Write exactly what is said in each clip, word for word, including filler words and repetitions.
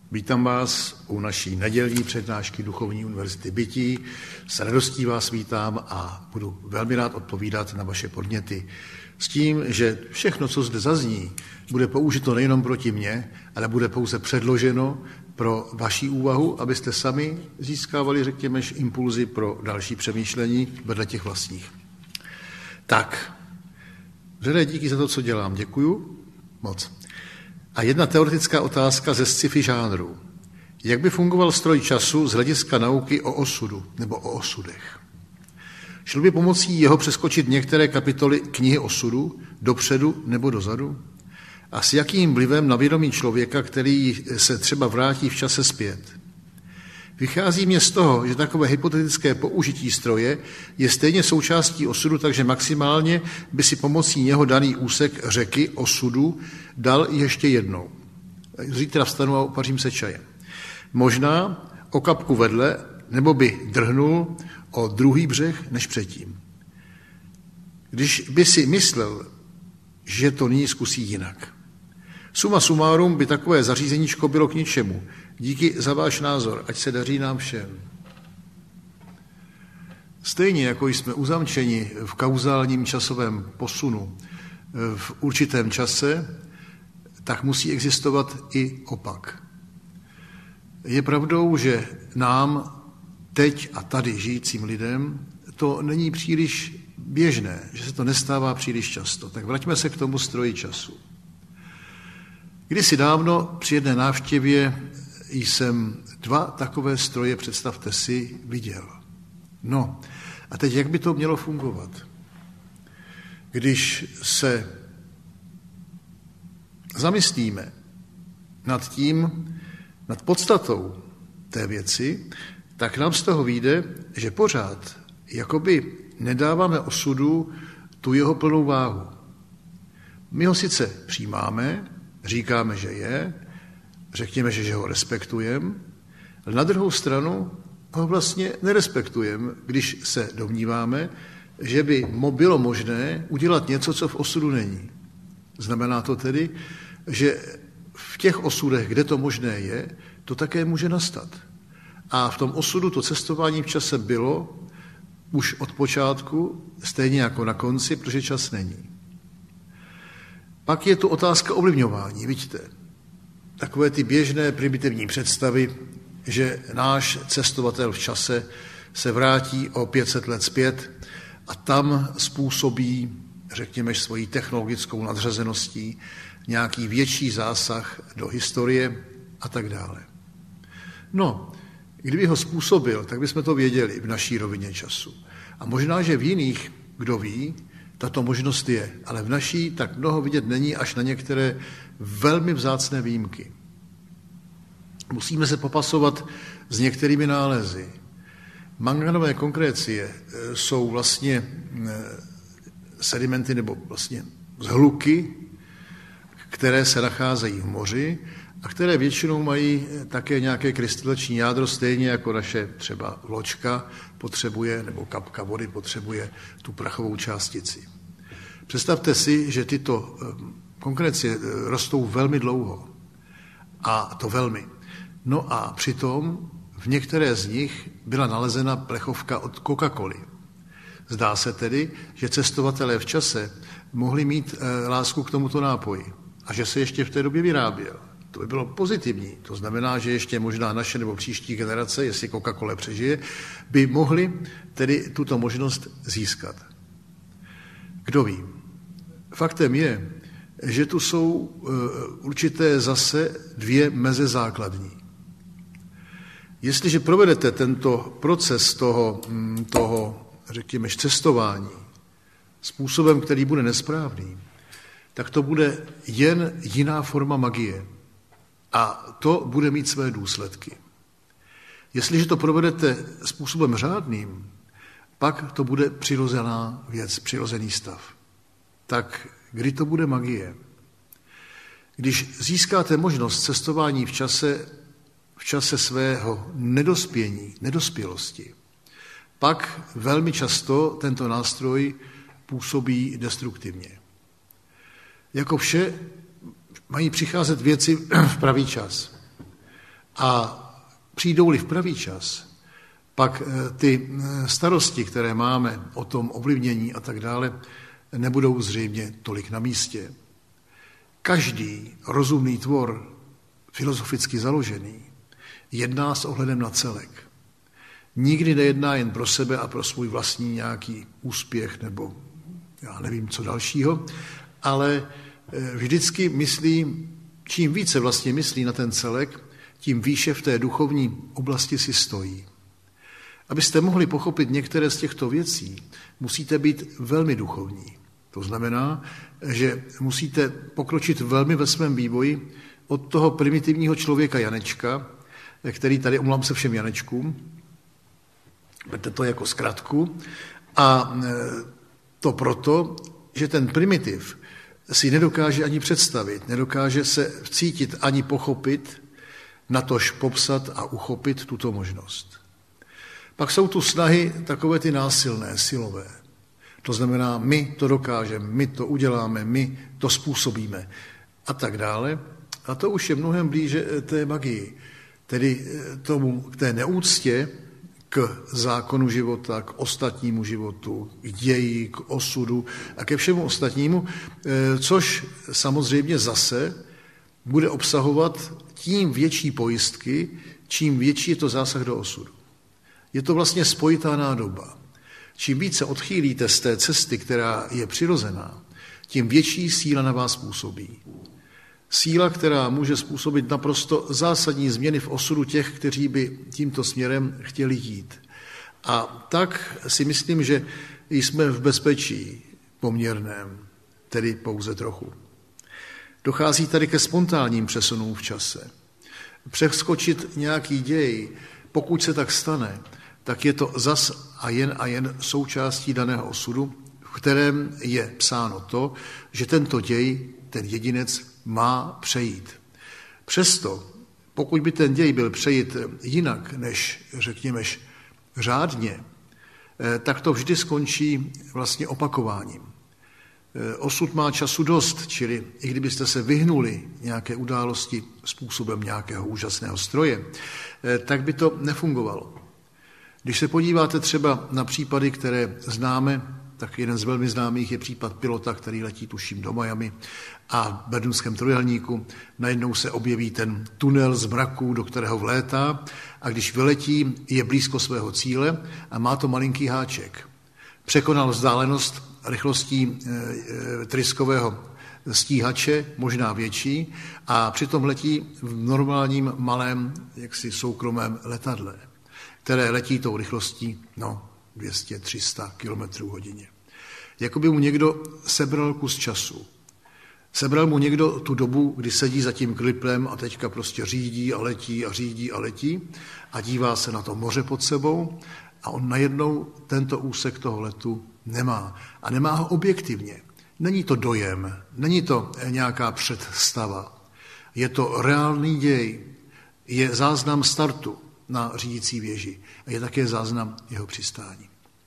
Vítám vás u naší nedělní přednášky Duchovní univerzity Bytí. S radostí vás vítám a budu velmi rád odpovídat na vaše podněty. S tím, že všechno, co zde zazní, bude použito nejenom proti mně, ale bude pouze předloženo pro vaši úvahu, abyste sami získávali, řekněme, impulzy pro další přemýšlení vedle těch vlastních. Tak, vřelé díky za to, co dělám. Děkuju moc. A jedna teoretická otázka ze sci-fi žánru. Jak by fungoval stroj času z hlediska nauky o osudu nebo o osudech? Šlo by pomocí jeho přeskočit některé kapitoly knihy osudu dopředu nebo dozadu? A s jakým vlivem na vědomí člověka, který se třeba vrátí v čase zpět? Vychází mě z toho, že takové hypotetické použití stroje je stejně součástí osudu, takže maximálně by si pomocí něho daný úsek řeky osudu dal ještě jednou. Zítra vstanu a opařím se čajem. Možná o kapku vedle, nebo by drhnul o druhý břeh než předtím. Když by si myslel, že to nyní zkusí jinak. Suma sumárum by takové zařízeníčko bylo k ničemu. Díky za váš názor, ať se daří nám všem. Stejně jako jsme uzamčeni v kauzálním časovém posunu v určitém čase, tak musí existovat i opak. Je pravdou, že nám teď a tady žijícím lidem to není příliš běžné, že se to nestává příliš často. Tak vraťme se k tomu stroji času. Kdysi dávno při jedné návštěvě jsem dva takové stroje, představte si, viděl. No, a teď jak by to mělo fungovat? Když se zamyslíme nad tím, nad podstatou té věci, tak nám z toho vyjde, že pořád jakoby nedáváme osudu tu jeho plnou váhu. My ho sice přijímáme, říkáme, že je, řekněme, že, že ho respektujeme, ale na druhou stranu ho vlastně nerespektujeme, když se domníváme, že by bylo možné udělat něco, co v osudu není. Znamená to tedy, že v těch osudech, kde to možné je, to také může nastat. A v tom osudu to cestování v čase bylo už od počátku, stejně jako na konci, protože čas není. Pak je tu otázka ovlivňování, vidíte. Takové ty běžné primitivní představy, že náš cestovatel v čase se vrátí o pět set let zpět a tam způsobí, řekněme, svojí technologickou nadřazeností nějaký větší zásah do historie a tak dále. No, kdyby ho způsobil, tak bychom to věděli v naší rovině času. A možná, že v jiných, kdo ví, tato možnost je, ale v naší tak mnoho vidět není, až na některé velmi vzácné výjimky. Musíme se popasovat s některými nálezy. Manganové konkrécie jsou vlastně sedimenty nebo vlastně zhluky, které se nacházejí v moři a které většinou mají také nějaké krystalační jádro, stejně jako naše třeba loďka potřebuje, nebo kapka vody potřebuje tu prachovou částici. Představte si, že tyto konkrécie rostou velmi dlouho. A to velmi. No a přitom v některé z nich byla nalezena plechovka od Coca-Coly. Zdá se tedy, že cestovatelé v čase mohli mít lásku k tomuto nápoji a že se ještě v té době vyráběl. To by bylo pozitivní. To znamená, že ještě možná naše nebo příští generace, jestli Coca-Cola přežije, by mohli tedy tuto možnost získat. Kdo ví? Faktem je, že tu jsou určité zase dvě meze základní. Jestliže provedete tento proces toho, toho řekněme, cestování způsobem, který bude nesprávný, tak to bude jen jiná forma magie. A to bude mít své důsledky. Jestliže to provedete způsobem řádným, pak to bude přirozená věc, přirozený stav. Tak kdy to bude magie? Když získáte možnost cestování v čase, v čase svého nedospění, nedospělosti, pak velmi často tento nástroj působí destruktivně. Jako vše mají přicházet věci v pravý čas. A přijdou-li v pravý čas, pak ty starosti, které máme o tom ovlivnění a tak dále, nebudou zřejmě tolik na místě. Každý rozumný tvor, filozoficky založený, jedná s ohledem na celek. Nikdy nejedná jen pro sebe a pro svůj vlastní nějaký úspěch nebo já nevím co dalšího, ale vždycky myslí, čím více vlastně myslí na ten celek, tím výše v té duchovní oblasti si stojí. Abyste mohli pochopit některé z těchto věcí, musíte být velmi duchovní. To znamená, že musíte pokročit velmi ve svém vývoji od toho primitivního člověka Janečka, který tady, omlám se všem Janečkům, berte to jako zkratku, a to proto, že ten primitiv si nedokáže ani představit, nedokáže se vcítit ani pochopit, natož popsat a uchopit tuto možnost. Pak jsou tu snahy takové ty násilné, silové. To znamená, my to dokážeme, my to uděláme, my to způsobíme a tak dále. A to už je mnohem blíže té magii, tedy tomu, k té neúctě, k zákonu života, k ostatnímu životu, k ději, k osudu a ke všemu ostatnímu, což samozřejmě zase bude obsahovat tím větší pojistky, čím větší je to zásah do osudu. Je to vlastně spojitá nádoba. Čím více odchýlíte z té cesty, která je přirozená, tím větší síla na vás působí. Síla, která může způsobit naprosto zásadní změny v osudu těch, kteří by tímto směrem chtěli jít. A tak si myslím, že jsme v bezpečí poměrném, tedy pouze trochu. Dochází tady ke spontánním přesunům v čase. Přeskočit nějaký děj, pokud se tak stane, tak je to zas a jen a jen součástí daného osudu, v kterém je psáno to, že tento děj, ten jedinec, má přejít. Přesto, pokud by ten děj byl přejít jinak, než řekněme řádně, tak to vždy skončí vlastně opakováním. Osud má času dost, čili i kdybyste se vyhnuli nějaké události způsobem nějakého úžasného stroje, tak by to nefungovalo. Když se podíváte třeba na případy, které známe, tak jeden z velmi známých je případ pilota, který letí tuším do Miami a v Bernském trojúhelníku najednou se objeví ten tunel z mraků, do kterého vlétá a když vyletí, je blízko svého cíle a má to malinký háček. Překonal vzdálenost rychlostí e, tryskového stíhače, možná větší, a přitom letí v normálním malém jaksi soukromém letadle, které letí tou rychlostí no, dvě stě až tři sta kilometrů hodině. Jakoby mu někdo sebral kus času. Sebral mu někdo tu dobu, kdy sedí za tím kliplem a teďka prostě řídí a letí a řídí a letí a dívá se na to moře pod sebou a on najednou tento úsek toho letu nemá. A nemá ho objektivně. Není to dojem, není to nějaká představa. Je to reálný děj, je záznam startu na řídící věži a je také záznam jeho přistání.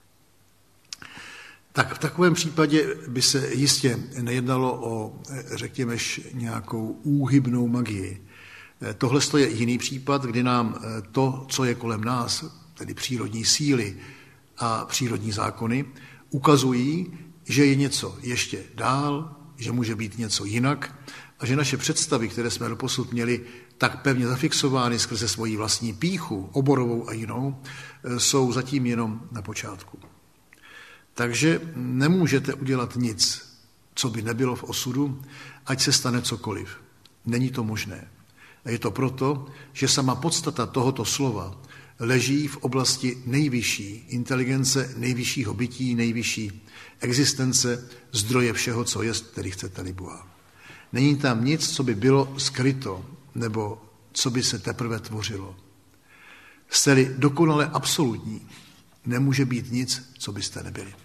Tak v takovém případě by se jistě nejednalo o, řekněme, nějakou úhybnou magii. Tohle je jiný případ, kdy nám to, co je kolem nás, tedy přírodní síly a přírodní zákony, ukazují, že je něco ještě dál, že může být něco jinak a že naše představy, které jsme doposud měli tak pevně zafixovány skrze svoji vlastní pýchu, oborovou a jinou, jsou zatím jenom na počátku. Takže nemůžete udělat nic, co by nebylo v osudu, ať se stane cokoliv. Není to možné. A je to proto, že sama podstata tohoto slova leží v oblasti nejvyšší inteligence, nejvyššího bytí, nejvyšší existence, zdroje všeho, co jest, který chcete-li Boha. Není tam nic, co by bylo skryto, nebo co by se teprve tvořilo. Jste-li dokonale absolutní, nemůže být nic, co byste nebyli.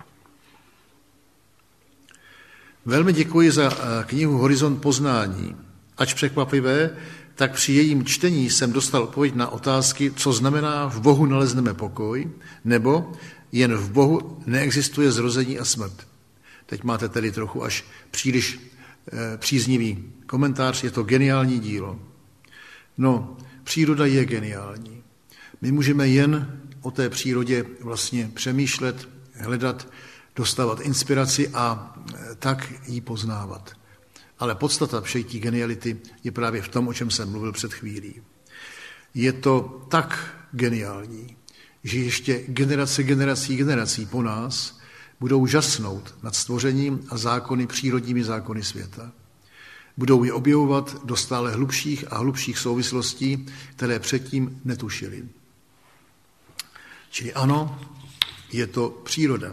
Velmi děkuji za knihu Horizont poznání. Ač překvapivé, tak při jejím čtení jsem dostal odpověď na otázky, co znamená v Bohu nalezneme pokoj, nebo jen v Bohu neexistuje zrození a smrt. Teď máte tedy trochu až příliš e, příznivý komentář, je to geniální dílo. No, příroda je geniální. My můžeme jen o té přírodě vlastně přemýšlet, hledat, dostávat inspiraci a tak ji poznávat. Ale podstata všej té geniality je právě v tom, o čem jsem mluvil před chvílí. Je to tak geniální, že ještě generace generací generací po nás budou žasnout nad stvořením a zákony, přírodními zákony světa. Budou je objevovat do stále hlubších a hlubších souvislostí, které předtím netušili. Čili ano, je to příroda.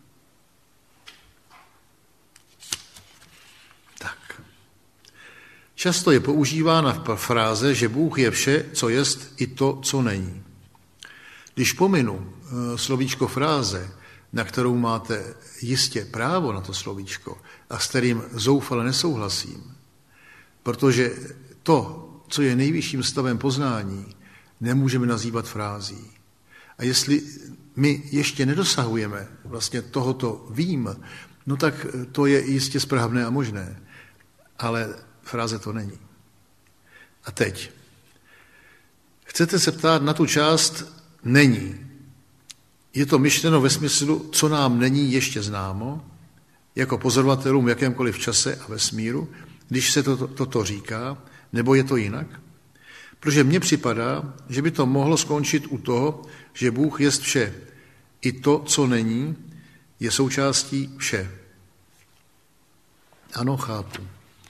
Tak. Často je používána fráze, že Bůh je vše, co jest, i to, co není. Když pominu slovíčko fráze, na kterou máte jistě právo na to slovíčko a s kterým zoufale nesouhlasím, protože to, co je nejvyšším stavem poznání, nemůžeme nazývat frází. A jestli my ještě nedosahujeme vlastně tohoto vím, no tak to je jistě správné a možné, ale fráze to není. A teď. Chcete se ptát na tu část není. Je to myšleno ve smyslu, co nám není ještě známo, jako pozorovatelům v jakémkoliv čase a vesmíru, když se toto to, to říká, nebo je to jinak? Protože mně připadá, že by to mohlo skončit u toho, že Bůh jest vše. I to, co není, je součástí vše. Ano, chápu.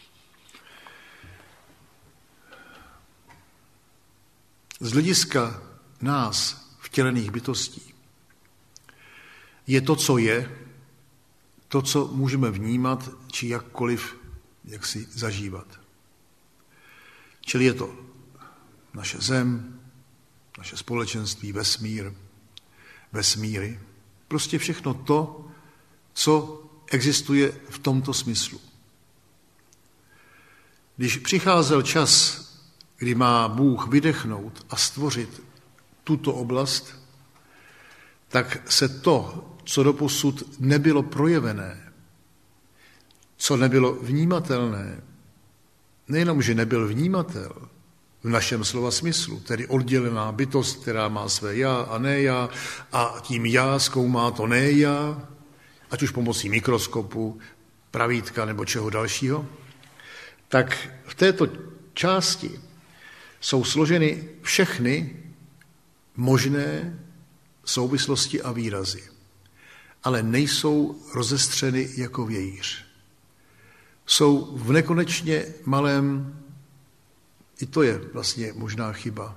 Z hlediska nás, vtělených bytostí, je to, co je, to, co můžeme vnímat, či jakkoliv, jak si zažívat. Čili je to naše zem, naše společenství, vesmír, vesmíry, prostě všechno to, co existuje v tomto smyslu. Když přicházel čas, kdy má Bůh vydechnout a stvořit tuto oblast, tak se to, co doposud nebylo projevené, co nebylo vnímatelné, nejenom, že nebyl vnímatel v našem slova smyslu, tedy oddělená bytost, která má své já a ne já, a tím já zkoumá to ne já, ať už pomocí mikroskopu, pravítka nebo čeho dalšího, tak v této části jsou složeny všechny možné souvislosti a výrazy, ale nejsou rozestřeny jako vějíř. Jsou v nekonečně malém, i to je vlastně možná chyba,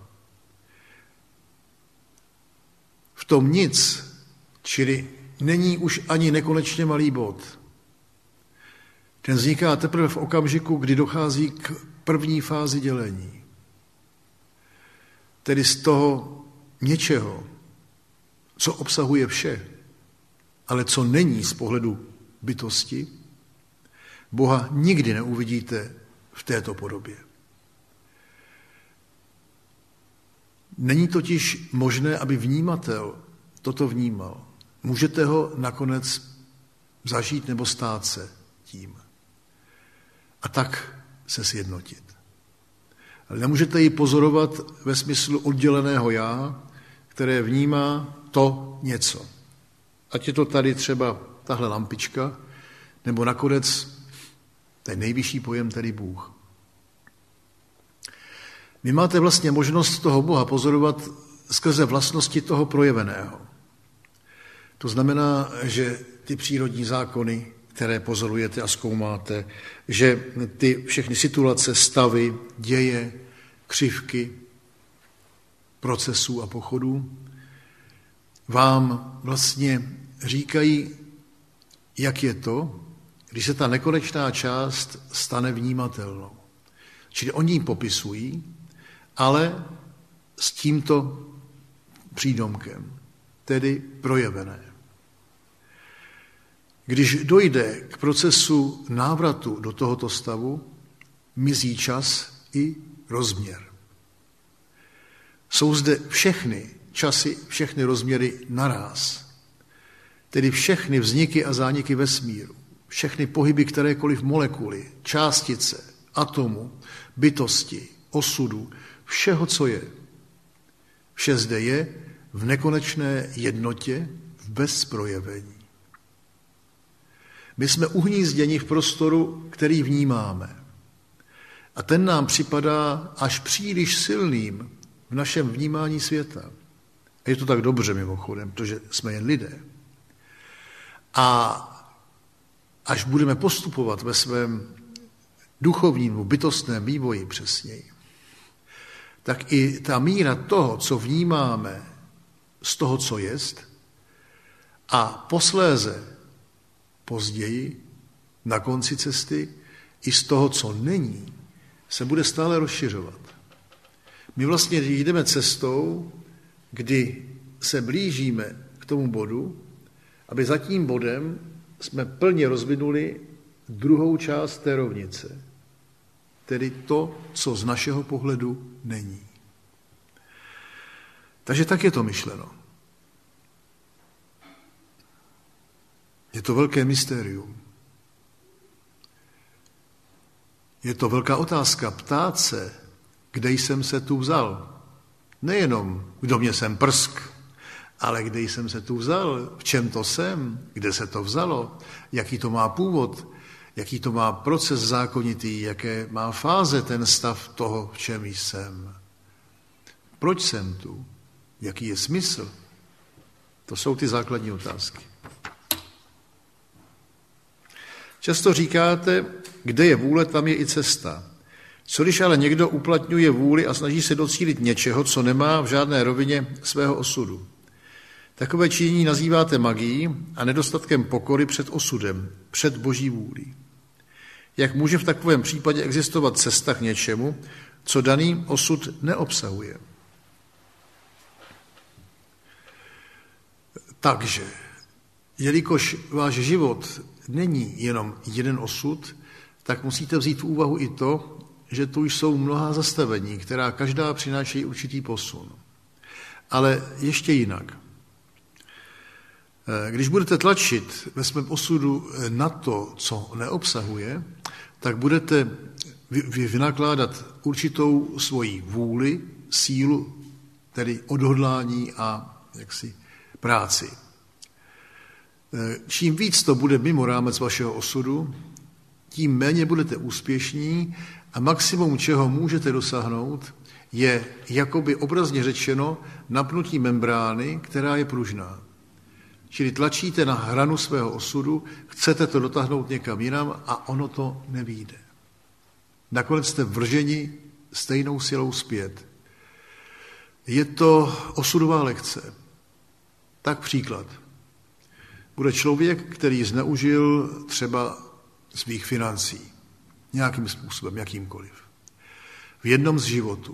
v tom nic, čili není už ani nekonečně malý bod. Ten vzniká teprve v okamžiku, kdy dochází k první fázi dělení. Tedy z toho něčeho, co obsahuje vše, ale co není z pohledu bytosti, Boha nikdy neuvidíte v této podobě. Není totiž možné, aby vnímatel toto vnímal. Můžete ho nakonec zažít nebo stát se tím. A tak se sjednotit. Ale nemůžete ji pozorovat ve smyslu odděleného já, které vnímá to něco. Ať je to tady třeba tahle lampička, nebo nakonec ten nejvyšší pojem, tedy Bůh. Vy máte vlastně možnost toho Boha pozorovat skrze vlastnosti toho projeveného. To znamená, že ty přírodní zákony, které pozorujete a zkoumáte, že ty všechny situace, stavy, děje, křivky, procesů a pochodů vám vlastně říkají, jak je to, když se ta nekonečná část stane vnímatelnou. Čili oni ji popisují, ale s tímto přídomkem, tedy projevené. Když dojde k procesu návratu do tohoto stavu, mizí čas i rozměr. Jsou zde všechny časy, všechny rozměry naráz, tedy všechny vzniky a zániky vesmíru, všechny pohyby kterékoliv molekuly, částice, atomu, bytosti, osudu, všeho, co je. Vše zde je v nekonečné jednotě, v bezprojevení. My jsme uhnízděni v prostoru, který vnímáme. A ten nám připadá až příliš silným v našem vnímání světa. A je to tak dobře mimochodem, protože jsme jen lidé. A až budeme postupovat ve svém duchovním, bytostném vývoji přesněji, tak i ta míra toho, co vnímáme z toho, co jest, a posléze, později, na konci cesty, i z toho, co není, se bude stále rozšiřovat. My vlastně jdeme cestou, kdy se blížíme k tomu bodu, aby za tím bodem jsme plně rozvinuli druhou část té rovnice, tedy to, co z našeho pohledu není. Takže tak je to myšleno. Je to velké mystérium. Je to velká otázka ptát se, kde jsem se tu vzal. Nejenom, kdo mě sem prsk, ale kde jsem se tu vzal, v čem to jsem, kde se to vzalo, jaký to má původ, jaký to má proces zákonitý, jaké má fáze ten stav toho, v čem jsem. Proč jsem tu? Jaký je smysl? To jsou ty základní otázky. Často říkáte, kde je vůle, tam je i cesta. Co když ale někdo uplatňuje vůli a snaží se docílit něčeho, co nemá v žádné rovině svého osudu? Takové činění nazýváte magií a nedostatkem pokory před osudem, před boží vůlí. Jak může v takovém případě existovat cesta k něčemu, co daný osud neobsahuje? Takže, jelikož váš život není jenom jeden osud, tak musíte vzít v úvahu i to, že tu jsou mnohá zastavení, která každá přinášejí určitý posun. Ale ještě jinak. Když budete tlačit ve svém osudu na to, co neobsahuje, tak budete vynakládat určitou svoji vůli, sílu, tedy odhodlání a jaksi práci. Čím víc to bude mimo rámec vašeho osudu, tím méně budete úspěšní a maximum, čeho můžete dosáhnout, je, jakoby obrazně řečeno, napnutí membrány, která je pružná. Čili tlačíte na hranu svého osudu, chcete to dotáhnout někam jinam a ono to nevyjde. Nakonec jste vrženi stejnou silou zpět. Je to osudová lekce. Tak příklad. Bude člověk, který zneužil třeba svých financí. Nějakým způsobem, jakýmkoliv. V jednom z životů.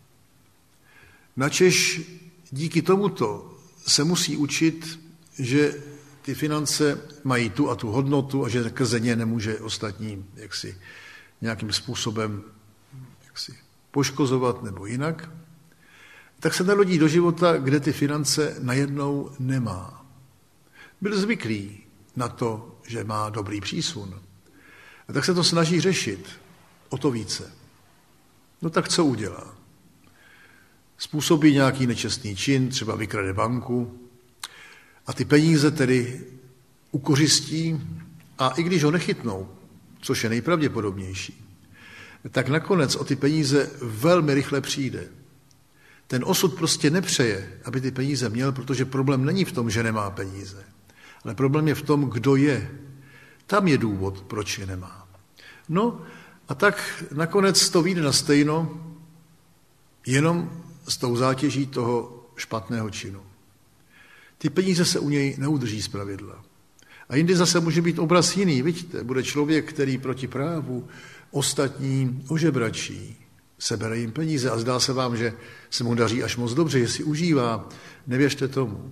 Načež díky tomuto se musí učit, že ty finance mají tu a tu hodnotu a že skrze ně nemůže ostatní jaksi nějakým způsobem jaksi poškozovat nebo jinak, tak se narodí do života, kde ty finance najednou nemá. Byl zvyklý na to, že má dobrý přísun. A tak se to snaží řešit o to více. No tak co udělá? Způsobí nějaký nečestný čin, třeba vykrade banku a ty peníze tedy ukořistí a i když ho nechytnou, což je nejpravděpodobnější, tak nakonec o ty peníze velmi rychle přijde. Ten osud prostě nepřeje, aby ty peníze měl, protože problém není v tom, že nemá peníze, ale problém je v tom, kdo je. Tam je důvod, proč je nemá. No a tak nakonec to vyjde na stejno, jenom s tou zátěží toho špatného činu. Ty peníze se u něj neudrží zpravidla. A jindy zase může být obraz jiný. Vidíte, bude člověk, který proti právu ostatní ožebračí, sebere jim peníze a zdá se vám, že se mu daří až moc dobře, že si užívá. Nevěřte tomu.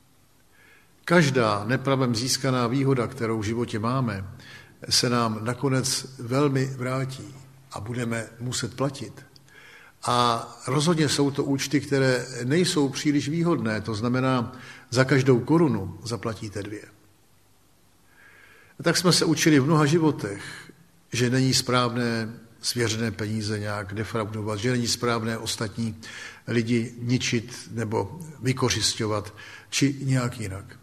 Každá nepravem získaná výhoda, kterou v životě máme, se nám nakonec velmi vrátí a budeme muset platit. A rozhodně jsou to účty, které nejsou příliš výhodné, to znamená, za každou korunu zaplatíte dvě. A tak jsme se učili v mnoha životech, že není správné svěřené peníze nějak defraudovat, že není správné ostatní lidi ničit nebo vykořisťovat, či nějak jinak.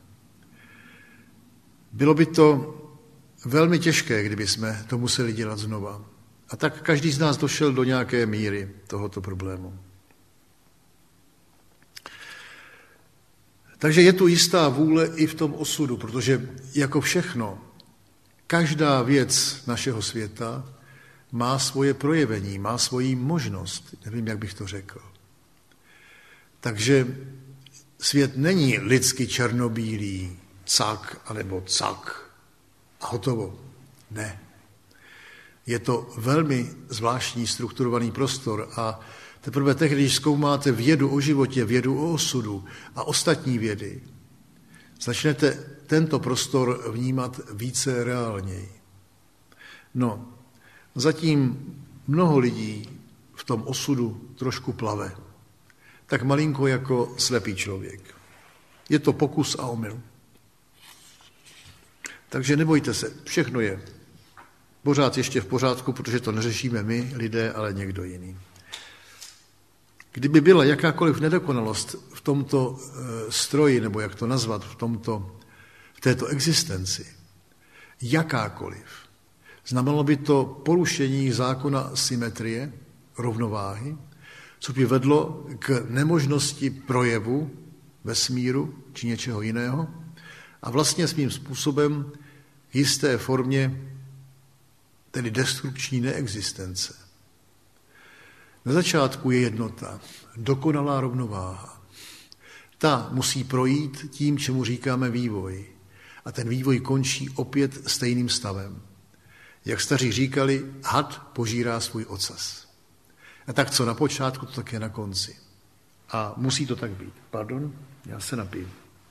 Bylo by to velmi těžké, kdyby jsme to museli dělat znova. A tak každý z nás došel do nějaké míry tohoto problému. Takže je tu jistá vůle i v tom osudu, protože jako všechno, každá věc našeho světa má svoje projevení, má svoji možnost. Nevím, jak bych to řekl. Takže svět není lidsky černobílý, cak, anebo cak a hotovo. Ne. Je to velmi zvláštní strukturovaný prostor a teprve tehdy, když zkoumáte vědu o životě, vědu o osudu a ostatní vědy, začnete tento prostor vnímat více reálněji. No, zatím mnoho lidí v tom osudu trošku plave. Tak malinko jako slepý člověk. Je to pokus a omyl. Takže nebojte se, všechno je pořád ještě v pořádku, protože to neřešíme my, lidé, ale někdo jiný. Kdyby byla jakákoliv nedokonalost v tomto stroji, nebo jak to nazvat, v, tomto, v této existenci, jakákoliv, znamenalo by to porušení zákona symetrie, rovnováhy, co by vedlo k nemožnosti projevu vesmíru či něčeho jiného a vlastně svým způsobem v jisté formě tedy destrukční neexistence. Na začátku je jednota, dokonalá rovnováha. Ta musí projít tím, čemu říkáme vývoj. A ten vývoj končí opět stejným stavem. Jak staří říkali, had požírá svůj ocas. A tak co na počátku, to také na konci. A musí to tak být. Pardon, já se napiju.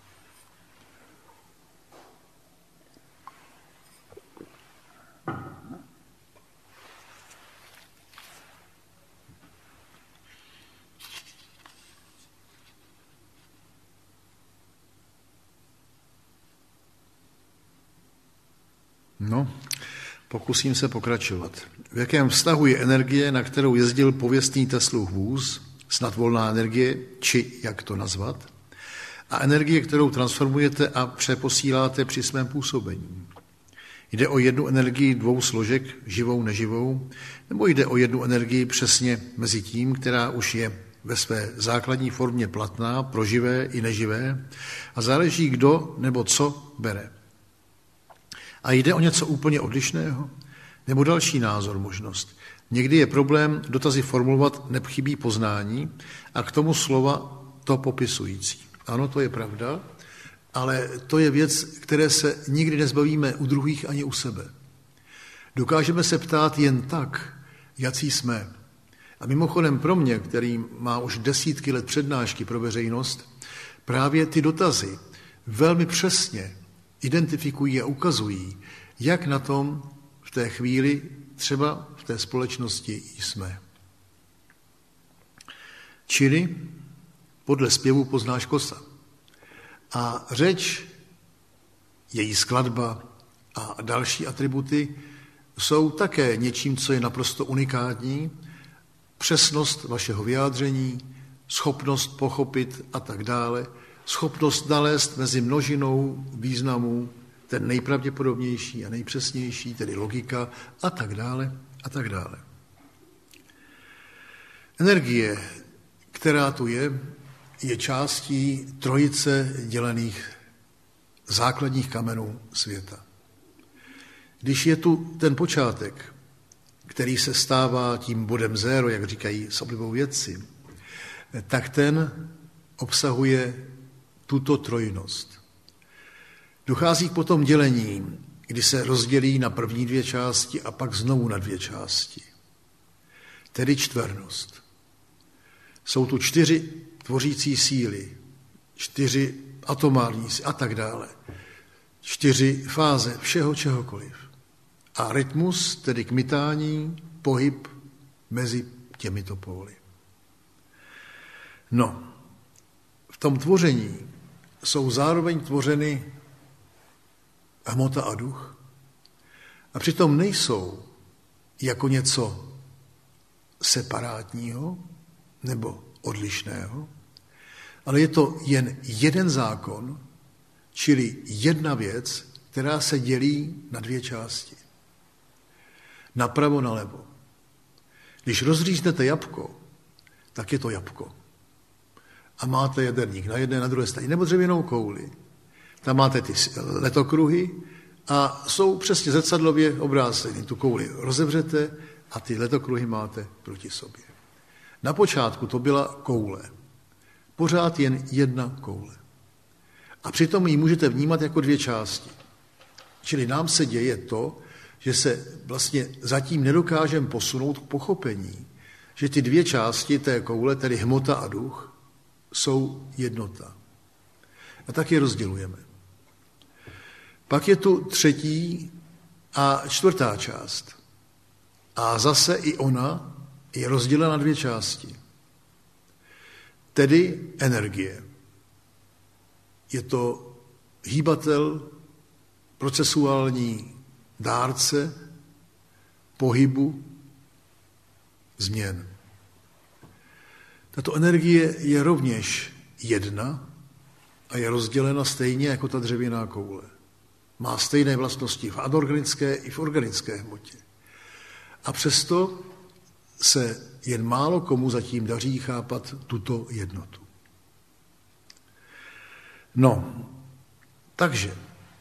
No, pokusím se pokračovat. V jakém vztahu je energie, na kterou jezdil pověstný Teslův vůz, snad volná energie, či jak to nazvat, a energie, kterou transformujete a přeposíláte při svém působení? Jde o jednu energii dvou složek, živou, neživou, nebo jde o jednu energii přesně mezi tím, která už je ve své základní formě platná pro živé i neživé a záleží, kdo nebo co bere? A jde o něco úplně odlišného? Nebo další názor, možnost? Někdy je problém dotazy formulovat, nechybí poznání a k tomu slova to popisující. Ano, to je pravda, ale to je věc, které se nikdy nezbavíme u druhých ani u sebe. Dokážeme se ptát jen tak, jací jsme. A mimochodem pro mě, který má už desítky let přednášky pro veřejnost, právě ty dotazy velmi přesně identifikují a ukazují, jak na tom v té chvíli třeba v té společnosti jsme. Čili podle zpěvu poznáš kosa. A řeč, její skladba a další atributy jsou také něčím, co je naprosto unikátní, přesnost vašeho vyjádření, schopnost pochopit a tak dále, schopnost nalézt mezi množinou významů ten nejpravděpodobnější a nejpřesnější, tedy logika a tak dále a tak dále. Energie, která tu je, je částí trojice dělených základních kamenů světa. Když je tu ten počátek, který se stává tím bodem zéro, jak říkají s oblibou vědci, tak ten obsahuje tuto trojnost. Dochází k potom dělení, kdy se rozdělí na první dvě části a pak znovu na dvě části. Tedy čtvernost. Jsou tu čtyři tvořící síly, čtyři atomární síly a tak dále. Čtyři fáze všeho čehokoliv. A rytmus, tedy kmitání, pohyb mezi těmito póly. No, v tom tvoření jsou zároveň tvořeny hmota a duch a přitom nejsou jako něco separátního nebo odlišného, ale je to jen jeden zákon, čili jedna věc, která se dělí na dvě části. Napravo, nalevo. Když rozříznete jabko, tak je to jabko. A máte jaderník na jedné, na druhé straně, nebo dřevěnou kouli. Tam máte ty letokruhy a jsou přesně zrcadlově obráceny. Tu kouli rozevřete a ty letokruhy máte proti sobě. Na počátku to byla koule. Pořád jen jedna koule. A přitom ji můžete vnímat jako dvě části. Čili nám se děje to, že se vlastně zatím nedokážeme posunout k pochopení, že ty dvě části té koule, tedy hmota a duch, jsou jednota. A tak je rozdělujeme. Pak je tu třetí a čtvrtá část. A zase i ona je rozdělena na dvě části. Tedy energie. Je to hýbatel, procesuální dárce, pohybu, změn. Tato energie je rovněž jedna a je rozdělena stejně jako ta dřevěná koule. Má stejné vlastnosti v anorganické i v organické hmotě. A přesto se jen málo komu zatím daří chápat tuto jednotu. No, takže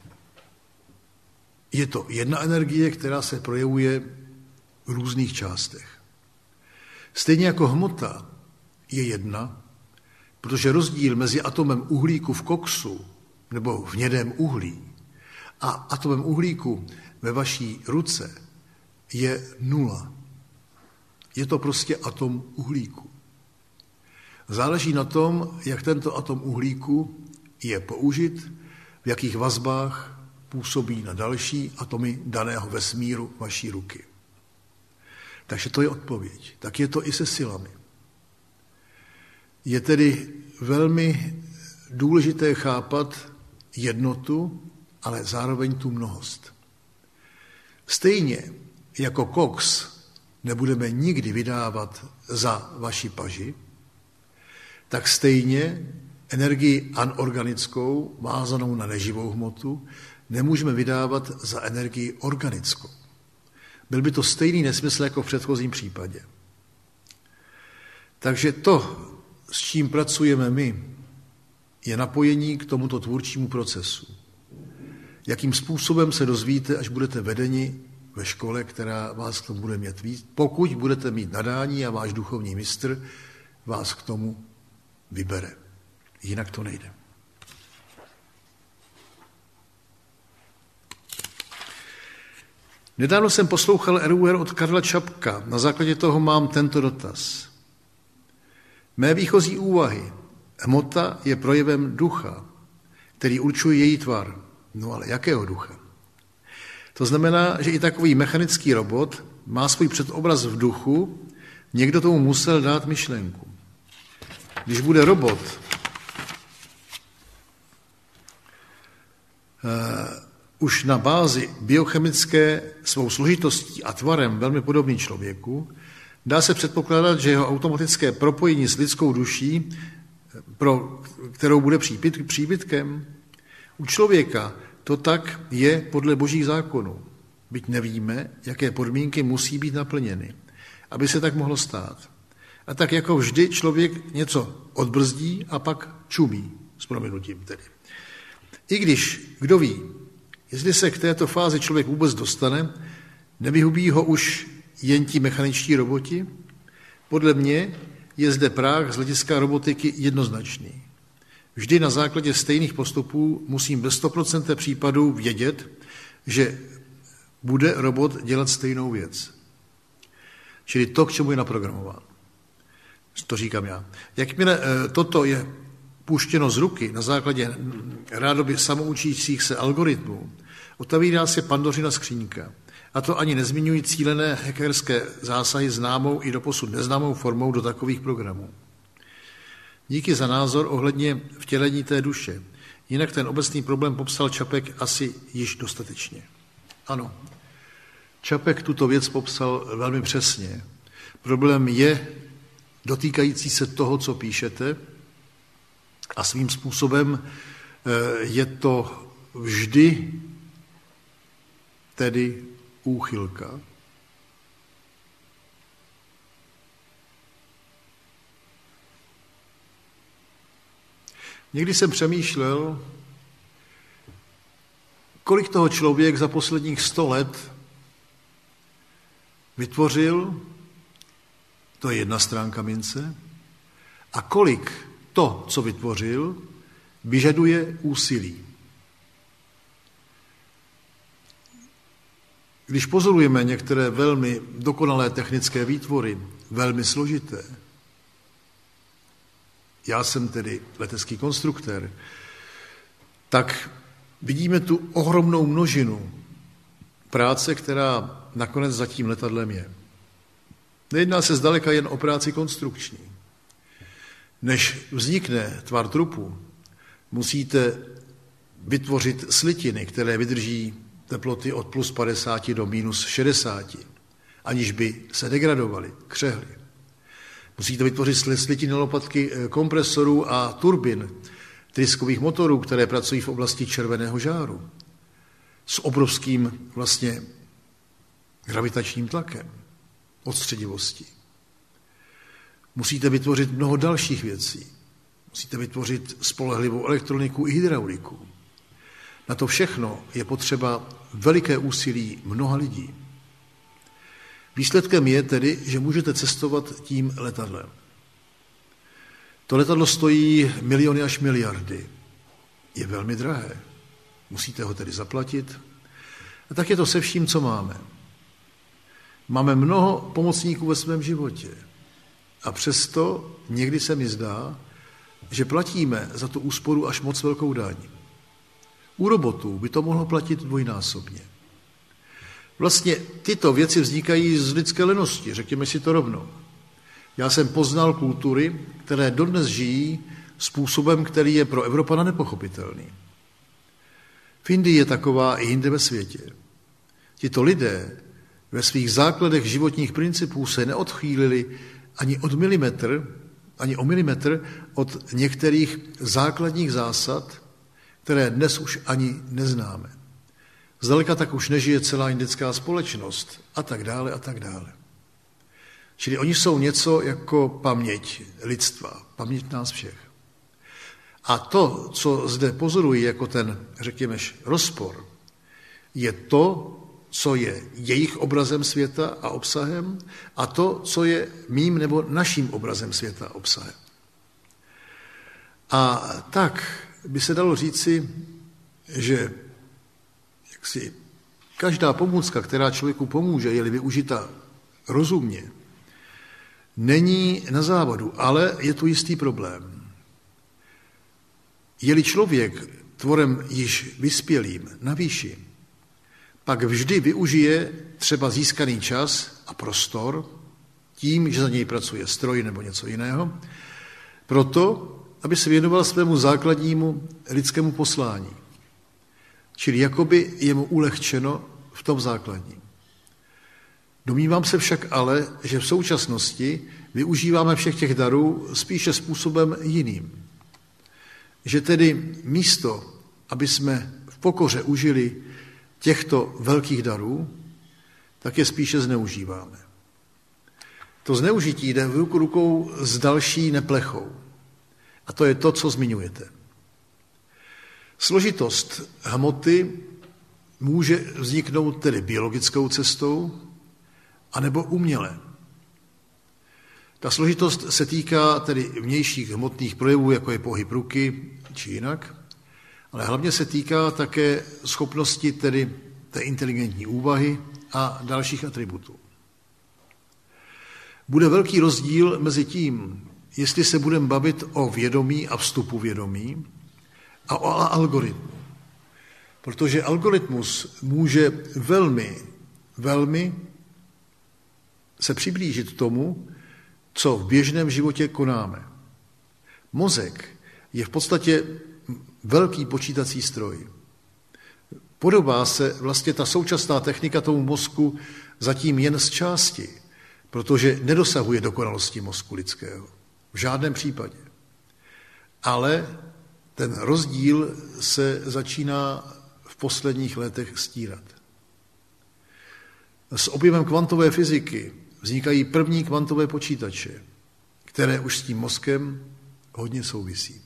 je to jedna energie, která se projevuje v různých částech. Stejně jako hmota je jedna, protože rozdíl mezi atomem uhlíku v koksu nebo v hnědém uhlí a atomem uhlíku ve vaší ruce je nula. Je to prostě atom uhlíku. Záleží na tom, jak tento atom uhlíku je použit, v jakých vazbách působí na další atomy daného vesmíru vaší ruky. Takže to je odpověď. Tak je to i se silami. Je tedy velmi důležité chápat jednotu, ale zároveň tu mnohost. Stejně jako koks nebudeme nikdy vydávat za vaši paži, tak stejně energii anorganickou, vázanou na neživou hmotu, nemůžeme vydávat za energii organickou. Byl by to stejný nesmysl jako v předchozím případě. Takže to, s čím pracujeme my, je napojení k tomuto tvůrčímu procesu. Jakým způsobem se dozvíte, až budete vedeni ve škole, která vás k tomu bude mít víc, pokud budete mít nadání a váš duchovní mistr vás k tomu vybere. Jinak to nejde. Nedávno jsem poslouchal R U R od Karla Čapka. Na základě toho mám tento dotaz. Mé výchozí úvahy. Hmota je projevem ducha, který určuje její tvar. No ale jakého ducha? To znamená, že i takový mechanický robot má svůj předobraz v duchu, někdo tomu musel dát myšlenku. Když bude robot uh, už na bázi biochemické svou složitostí a tvarem velmi podobný člověku, dá se předpokládat, že jeho automatické propojení s lidskou duší, pro kterou bude příbyt, příbytkem, u člověka to tak je podle božích zákonů. Byť nevíme, jaké podmínky musí být naplněny, aby se tak mohlo stát. A tak jako vždy člověk něco odbrzdí a pak čumí, s prominutím tedy. I když, kdo ví, jestli se k této fázi člověk vůbec dostane, nevyhubí ho už jen ti mechaničtí roboti? Podle mě je zde práh z hlediska robotiky jednoznačný. Vždy na základě stejných postupů musím ve sto procent případů vědět, že bude robot dělat stejnou věc. Čili to, k čemu je naprogramován. To říkám já. Jakmile toto je puštěno z ruky na základě rádoby samoučících se algoritmů, otevírá se Pandořina skřínka. A to ani nezmiňují cílené hackerské zásahy známou i doposud neznámou formou do takových programů. Díky za názor ohledně vtělení té duše. Jinak ten obecný problém popsal Čapek asi již dostatečně. Ano, Čapek tuto věc popsal velmi přesně, Problém je dotýkající se toho, co píšete, a svým způsobem je to vždy tedy úchylka. Někdy jsem přemýšlel, kolik toho člověk za posledních sto let vytvořil, to je jedna stránka mince, a kolik to, co vytvořil, vyžaduje úsilí. Když pozorujeme některé velmi dokonalé technické výtvory, velmi složité, já jsem tedy letecký konstruktér, tak vidíme tu ohromnou množinu práce, která nakonec za tím letadlem je. Nejedná se zdaleka jen o práci konstrukční. Než vznikne tvar trupu, musíte vytvořit slitiny, které vydrží teploty od plus padesát do minus šedesát, aniž by se degradovaly, křehly. Musíte vytvořit slitiny lopatky kompresorů a turbin, tryskových motorů, které pracují v oblasti červeného žáru, s obrovským vlastně gravitačním tlakem, odstředivostí. Musíte vytvořit mnoho dalších věcí. Musíte vytvořit spolehlivou elektroniku i hydrauliku. Na to všechno je potřeba veliké úsilí mnoha lidí. Výsledkem je tedy, že můžete cestovat tím letadlem. To letadlo stojí miliony až miliardy. Je velmi drahé. Musíte ho tedy zaplatit. A tak je to se vším, co máme. Máme mnoho pomocníků ve svém životě. A přesto někdy se mi zdá, že platíme za tu úsporu až moc velkou daň. U robotů by to mohlo platit dvojnásobně. Vlastně tyto věci vznikají z lidské lenosti, řekněme si to rovnou. Já jsem poznal kultury, které dodnes žijí způsobem, který je pro Evropana nepochopitelný. V Indii je taková i jinde ve světě. Tito lidé ve svých základech životních principů se neodchýlili ani od milimetr, ani o milimetr od některých základních zásad, které dnes už ani neznáme. Zdaleka tak už nežije celá indická společnost a tak dále a tak dále. Čili oni jsou něco jako paměť lidstva, paměť nás všech. A to, co zde pozorují jako ten, řekněme, rozpor, je to, co je jejich obrazem světa a obsahem, a to, co je mým nebo naším obrazem světa a obsahem. A tak by se dalo říci, že jaksi každá pomůcka, která člověku pomůže, je-li využita rozumně, není na závadu, ale je tu jistý problém. Je-li člověk tvorem již vyspělým na výši, pak vždy využije třeba získaný čas a prostor tím, že za něj pracuje stroj nebo něco jiného, proto, aby se věnoval svému základnímu lidskému poslání. Čili jakoby je mu ulehčeno v tom základním. Domnívám se však ale, že v současnosti využíváme všech těch darů spíše způsobem jiným. Že tedy místo, aby jsme v pokoře užili těchto velkých darů, tak je spíše zneužíváme. To zneužití jde v ruku rukou s další neplechou. A to je to, co zmiňujete. Složitost hmoty může vzniknout tedy biologickou cestou, anebo uměle. Ta složitost se týká tedy vnějších hmotných projevů, jako je pohyb ruky, či jinak, ale hlavně se týká také schopnosti tedy té inteligentní úvahy a dalších atributů. Bude velký rozdíl mezi tím, jestli se budeme bavit o vědomí a vstupu vědomí a o algoritmu. Protože algoritmus může velmi, velmi se přiblížit tomu, co v běžném životě konáme. Mozek je v podstatě velký počítací stroj. Podobá se vlastně ta současná technika tomu mozku zatím jen z části, protože nedosahuje dokonalosti mozku lidského. V žádném případě. Ale ten rozdíl se začíná v posledních letech stírat. S objevem kvantové fyziky vznikají první kvantové počítače, které už s tím mozkem hodně souvisí.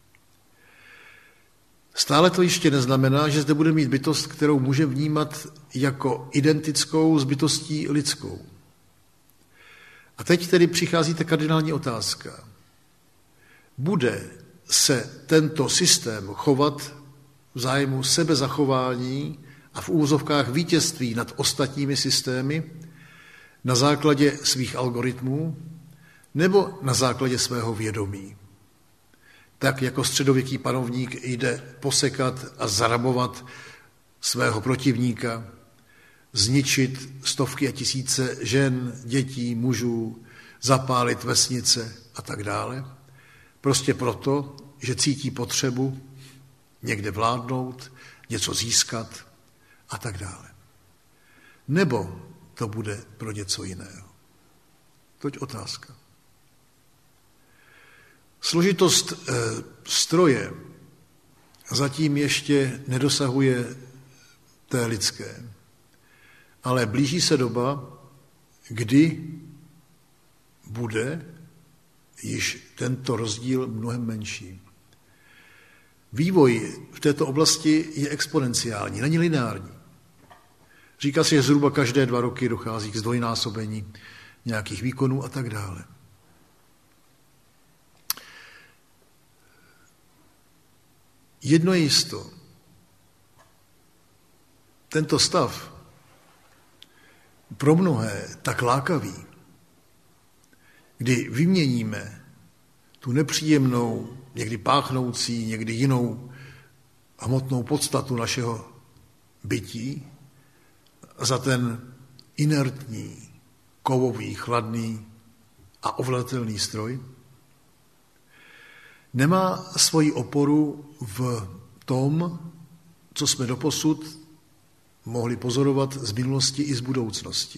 Stále to ještě neznamená, že zde bude mít bytost, kterou může vnímat jako identickou s bytostí lidskou. A teď tedy přichází ta kardinální otázka. Bude se tento systém chovat v zájmu sebezachování a v úvozovkách vítězství nad ostatními systémy na základě svých algoritmů nebo na základě svého vědomí? Tak jako středověký panovník jde posekat a zarabovat svého protivníka, zničit stovky a tisíce žen, dětí, mužů, zapálit vesnice a tak dále. Prostě proto, že cítí potřebu někde vládnout, něco získat a tak dále. Nebo to bude pro něco jiného. Toť otázka. Složitost e, stroje zatím ještě nedosahuje té lidské, ale blíží se doba, kdy bude již tento rozdíl mnohem menší. Vývoj v této oblasti je exponenciální, není lineární. Říká se, že zhruba každé dva roky dochází k zdvojnásobení nějakých výkonů a tak dále. Jedno je jisto. Tento stav pro mnohé tak lákavý, kdy vyměníme tu nepříjemnou, někdy páchnoucí, někdy jinou hmotnou podstatu našeho bytí za ten inertní, kovový, chladný a ovladatelný stroj, nemá svoji oporu v tom, co jsme doposud mohli pozorovat z minulosti i z budoucnosti.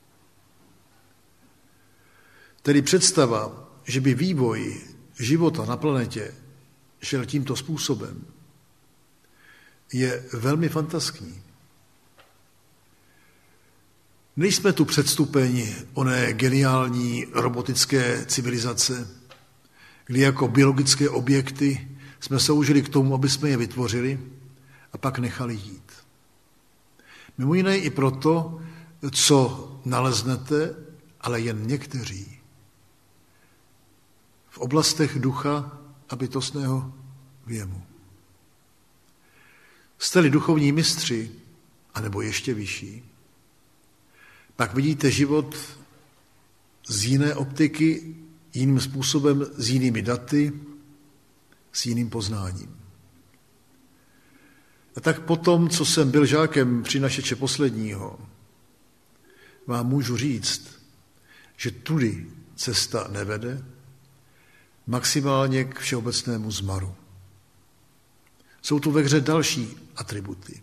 Tedy představa, že by vývoj života na planetě šel tímto způsobem, je velmi fantaskní. Nejsme tu předstupeni oné geniální robotické civilizace, kdy jako biologické objekty jsme sloužili k tomu, aby jsme je vytvořili a pak nechali jít. Mimo jiné i proto, co naleznete, ale jen někteří, v oblastech ducha a bytostného věmu. Jste-li duchovní mistři, anebo ještě vyšší, pak vidíte život z jiné optiky, jiným způsobem, s jinými daty, s jiným poznáním. A tak potom, co jsem byl žákem přinašeče posledního, vám můžu říct, že tudy cesta nevede, maximálně k všeobecnému zmaru. Jsou tu ve hře další atributy.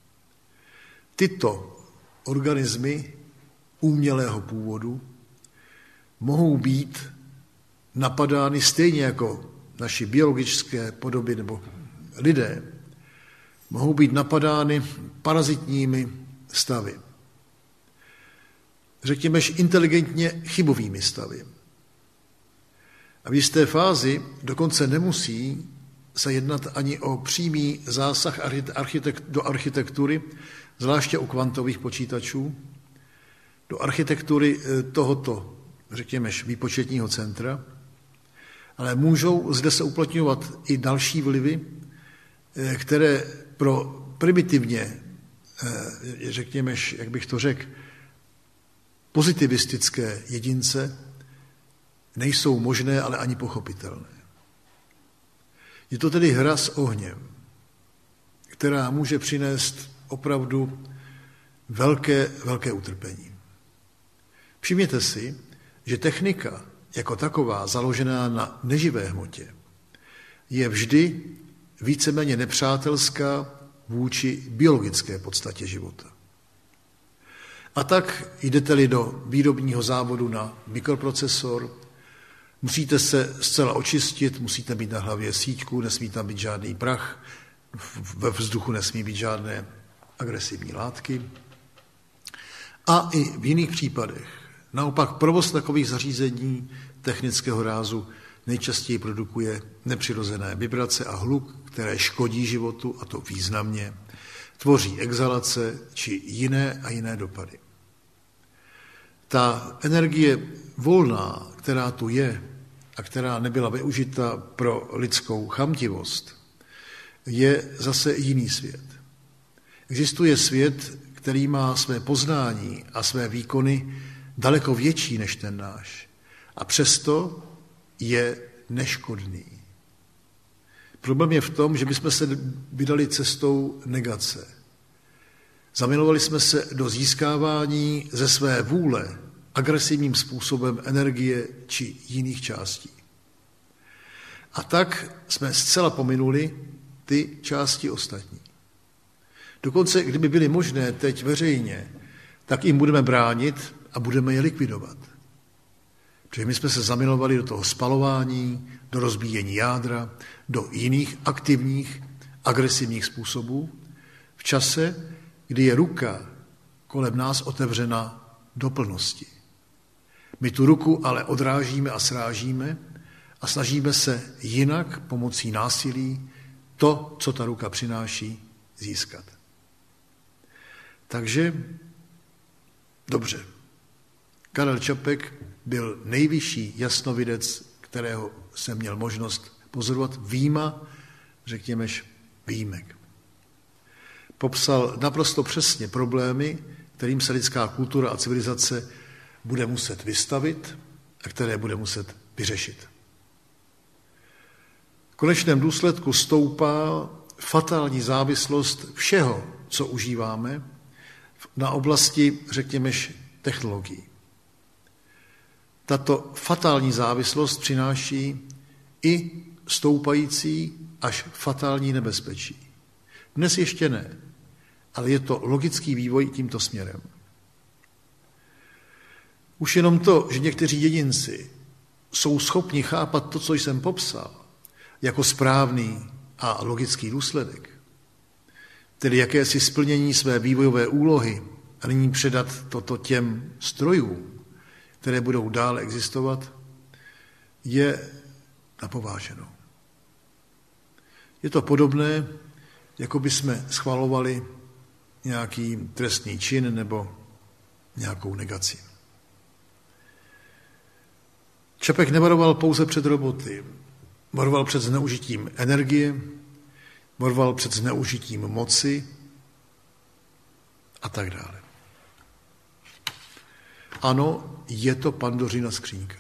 Tyto organismy umělého původu mohou být napadány stejně jako naši biologické podoby nebo lidé, mohou být napadány parazitními stavy. Řekněme, inteligentně chybovými stavy. A v jisté fázi dokonce nemusí se jednat ani o přímý zásah architekt, do architektury, zvláště u kvantových počítačů, do architektury tohoto, řekněme, výpočetního centra, ale můžou zde se uplatňovat i další vlivy, které pro primitivně, řekněme, jak bych to řekl, pozitivistické jedince nejsou možné, ale ani pochopitelné. Je to tedy hra s ohněm, která může přinést opravdu velké, velké utrpení. Všimněte si, že technika jako taková, založená na neživé hmotě, je vždy víceméně nepřátelská vůči biologické podstatě života. A tak jdete-li do výrobního závodu na mikroprocesor, musíte se zcela očistit, musíte mít na hlavě síťku, nesmí tam být žádný prach, ve vzduchu nesmí být žádné agresivní látky. A i v jiných případech. Naopak provoz takových zařízení technického rázu nejčastěji produkuje nepřirozené vibrace a hluk, které škodí životu, a to významně, tvoří exhalace či jiné a jiné dopady. Ta energie volná, která tu je a která nebyla využita pro lidskou chamtivost, je zase jiný svět. Existuje svět, který má své poznání a své výkony daleko větší než ten náš. A přesto je neškodný. Problém je v tom, že bychom se vydali cestou negace. Zamilovali jsme se do získávání ze své vůle agresivním způsobem energie či jiných částí. A tak jsme zcela pominuli ty části ostatní. Dokonce, kdyby byly možné teď veřejně, tak jim budeme bránit a budeme je likvidovat. Protože my jsme se zamilovali do toho spalování, do rozbíjení jádra, do jiných aktivních, agresivních způsobů v čase, kdy je ruka kolem nás otevřena do plnosti. My tu ruku ale odrážíme a srážíme a snažíme se jinak pomocí násilí to, co ta ruka přináší, získat. Takže, dobře, Karel Čapek byl nejvyšší jasnovidec, kterého jsem měl možnost pozorovat, výjima, řekněmeš, výjimek. Popsal naprosto přesně problémy, kterým se lidská kultura a civilizace bude muset vystavit a které bude muset vyřešit. V konečném důsledku stoupá fatální závislost všeho, co užíváme, na oblasti, řekněmeš, technologií. Tato fatální závislost přináší i stoupající až fatální nebezpečí. Dnes ještě ne, ale je to logický vývoj tímto směrem. Už jenom to, že někteří jedinci jsou schopni chápat to, co jsem popsal, jako správný a logický důsledek, tedy jakési splnění své vývojové úlohy a nyní předat toto těm strojům, které budou dále existovat, je napováženou. Je to podobné, jako by jsme schvalovali nějaký trestný čin nebo nějakou negaci. Čapek nevaroval pouze před roboty, varoval před zneužitím energie, varoval před zneužitím moci a tak dále. Ano, je to Pandořina skřínka.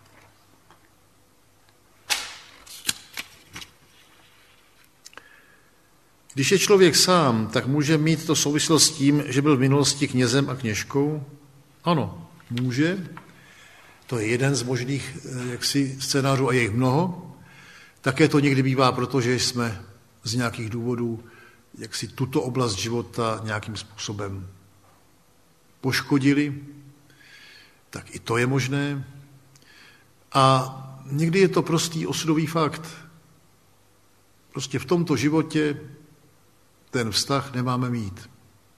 Když je člověk sám, tak může mít to souvislost s tím, že byl v minulosti knězem a kněžkou? Ano, může. To je jeden z možných jaksi, scénářů a je jich mnoho. Také to někdy bývá, protože jsme z nějakých důvodů jaksi tuto oblast života nějakým způsobem poškodili. Tak i to je možné. A někdy je to prostý osudový fakt. Prostě v tomto životě ten vztah nemáme mít.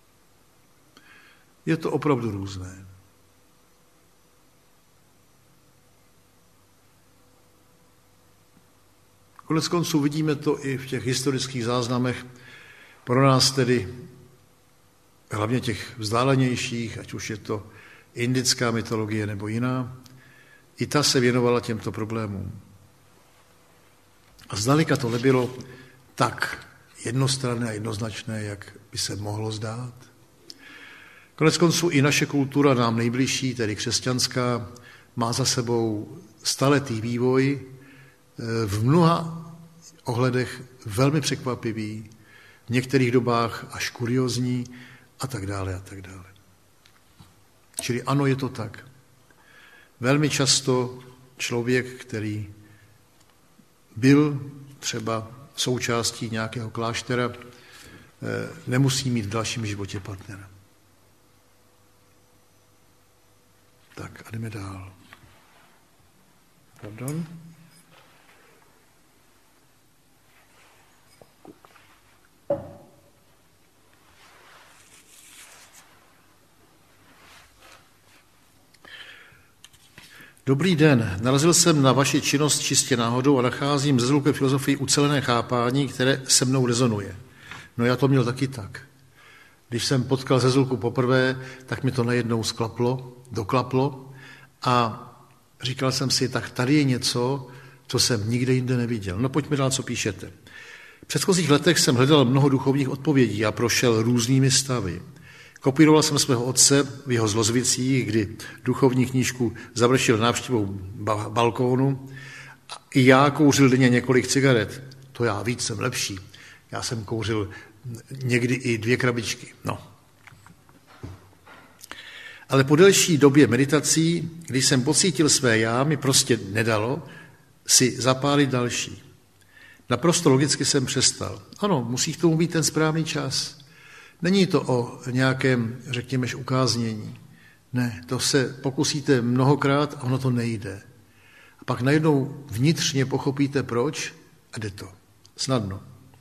Je to opravdu různé. Konec konců vidíme to i v těch historických záznamech, pro nás tedy, hlavně těch vzdálenějších, ať už je to indická mytologie nebo jiná, i ta se věnovala těmto problémům. A zdaleka to nebylo tak jednostranné a jednoznačné, jak by se mohlo zdát. Konec konců i naše kultura, nám nejbližší, tedy křesťanská, má za sebou staletý vývoj, v mnoha ohledech velmi překvapivý, v některých dobách až kuriozní a tak dále a tak dále. Čili ano, je to tak. Velmi často člověk, který byl třeba součástí nějakého kláštera, nemusí mít v dalším životě partnera. Tak a jdeme dál. Pardon. Dobrý den, narazil jsem na vaši činnost čistě náhodou a nacházím ze Zezulkové filozofii ucelené chápání, které se mnou rezonuje. No já to měl taky tak. Když jsem potkal Zezulku poprvé, tak mi to najednou sklaplo, doklaplo a říkal jsem si, tak tady je něco, co jsem nikde jinde neviděl. No pojďme dál, co píšete. V předchozích letech jsem hledal mnoho duchovních odpovědí a prošel různými stavy. Kopíroval jsem svého otce v jeho Zlozvicích, kdy duchovní knížku završil návštěvou balkónu. I já kouřil denně několik cigaret. To já víc jsem lepší. Já jsem kouřil někdy i dvě krabičky. No. Ale po delší době meditací, když jsem pocítil své já, mi prostě nedalo si zapálit další. Naprosto logicky jsem přestal. Ano, musí k tomu být ten správný čas. Není to o nějakém, řekněme, ukáznění. Ne, to se pokusíte mnohokrát a ono to nejde. A pak najednou vnitřně pochopíte proč a jde to. Snadno.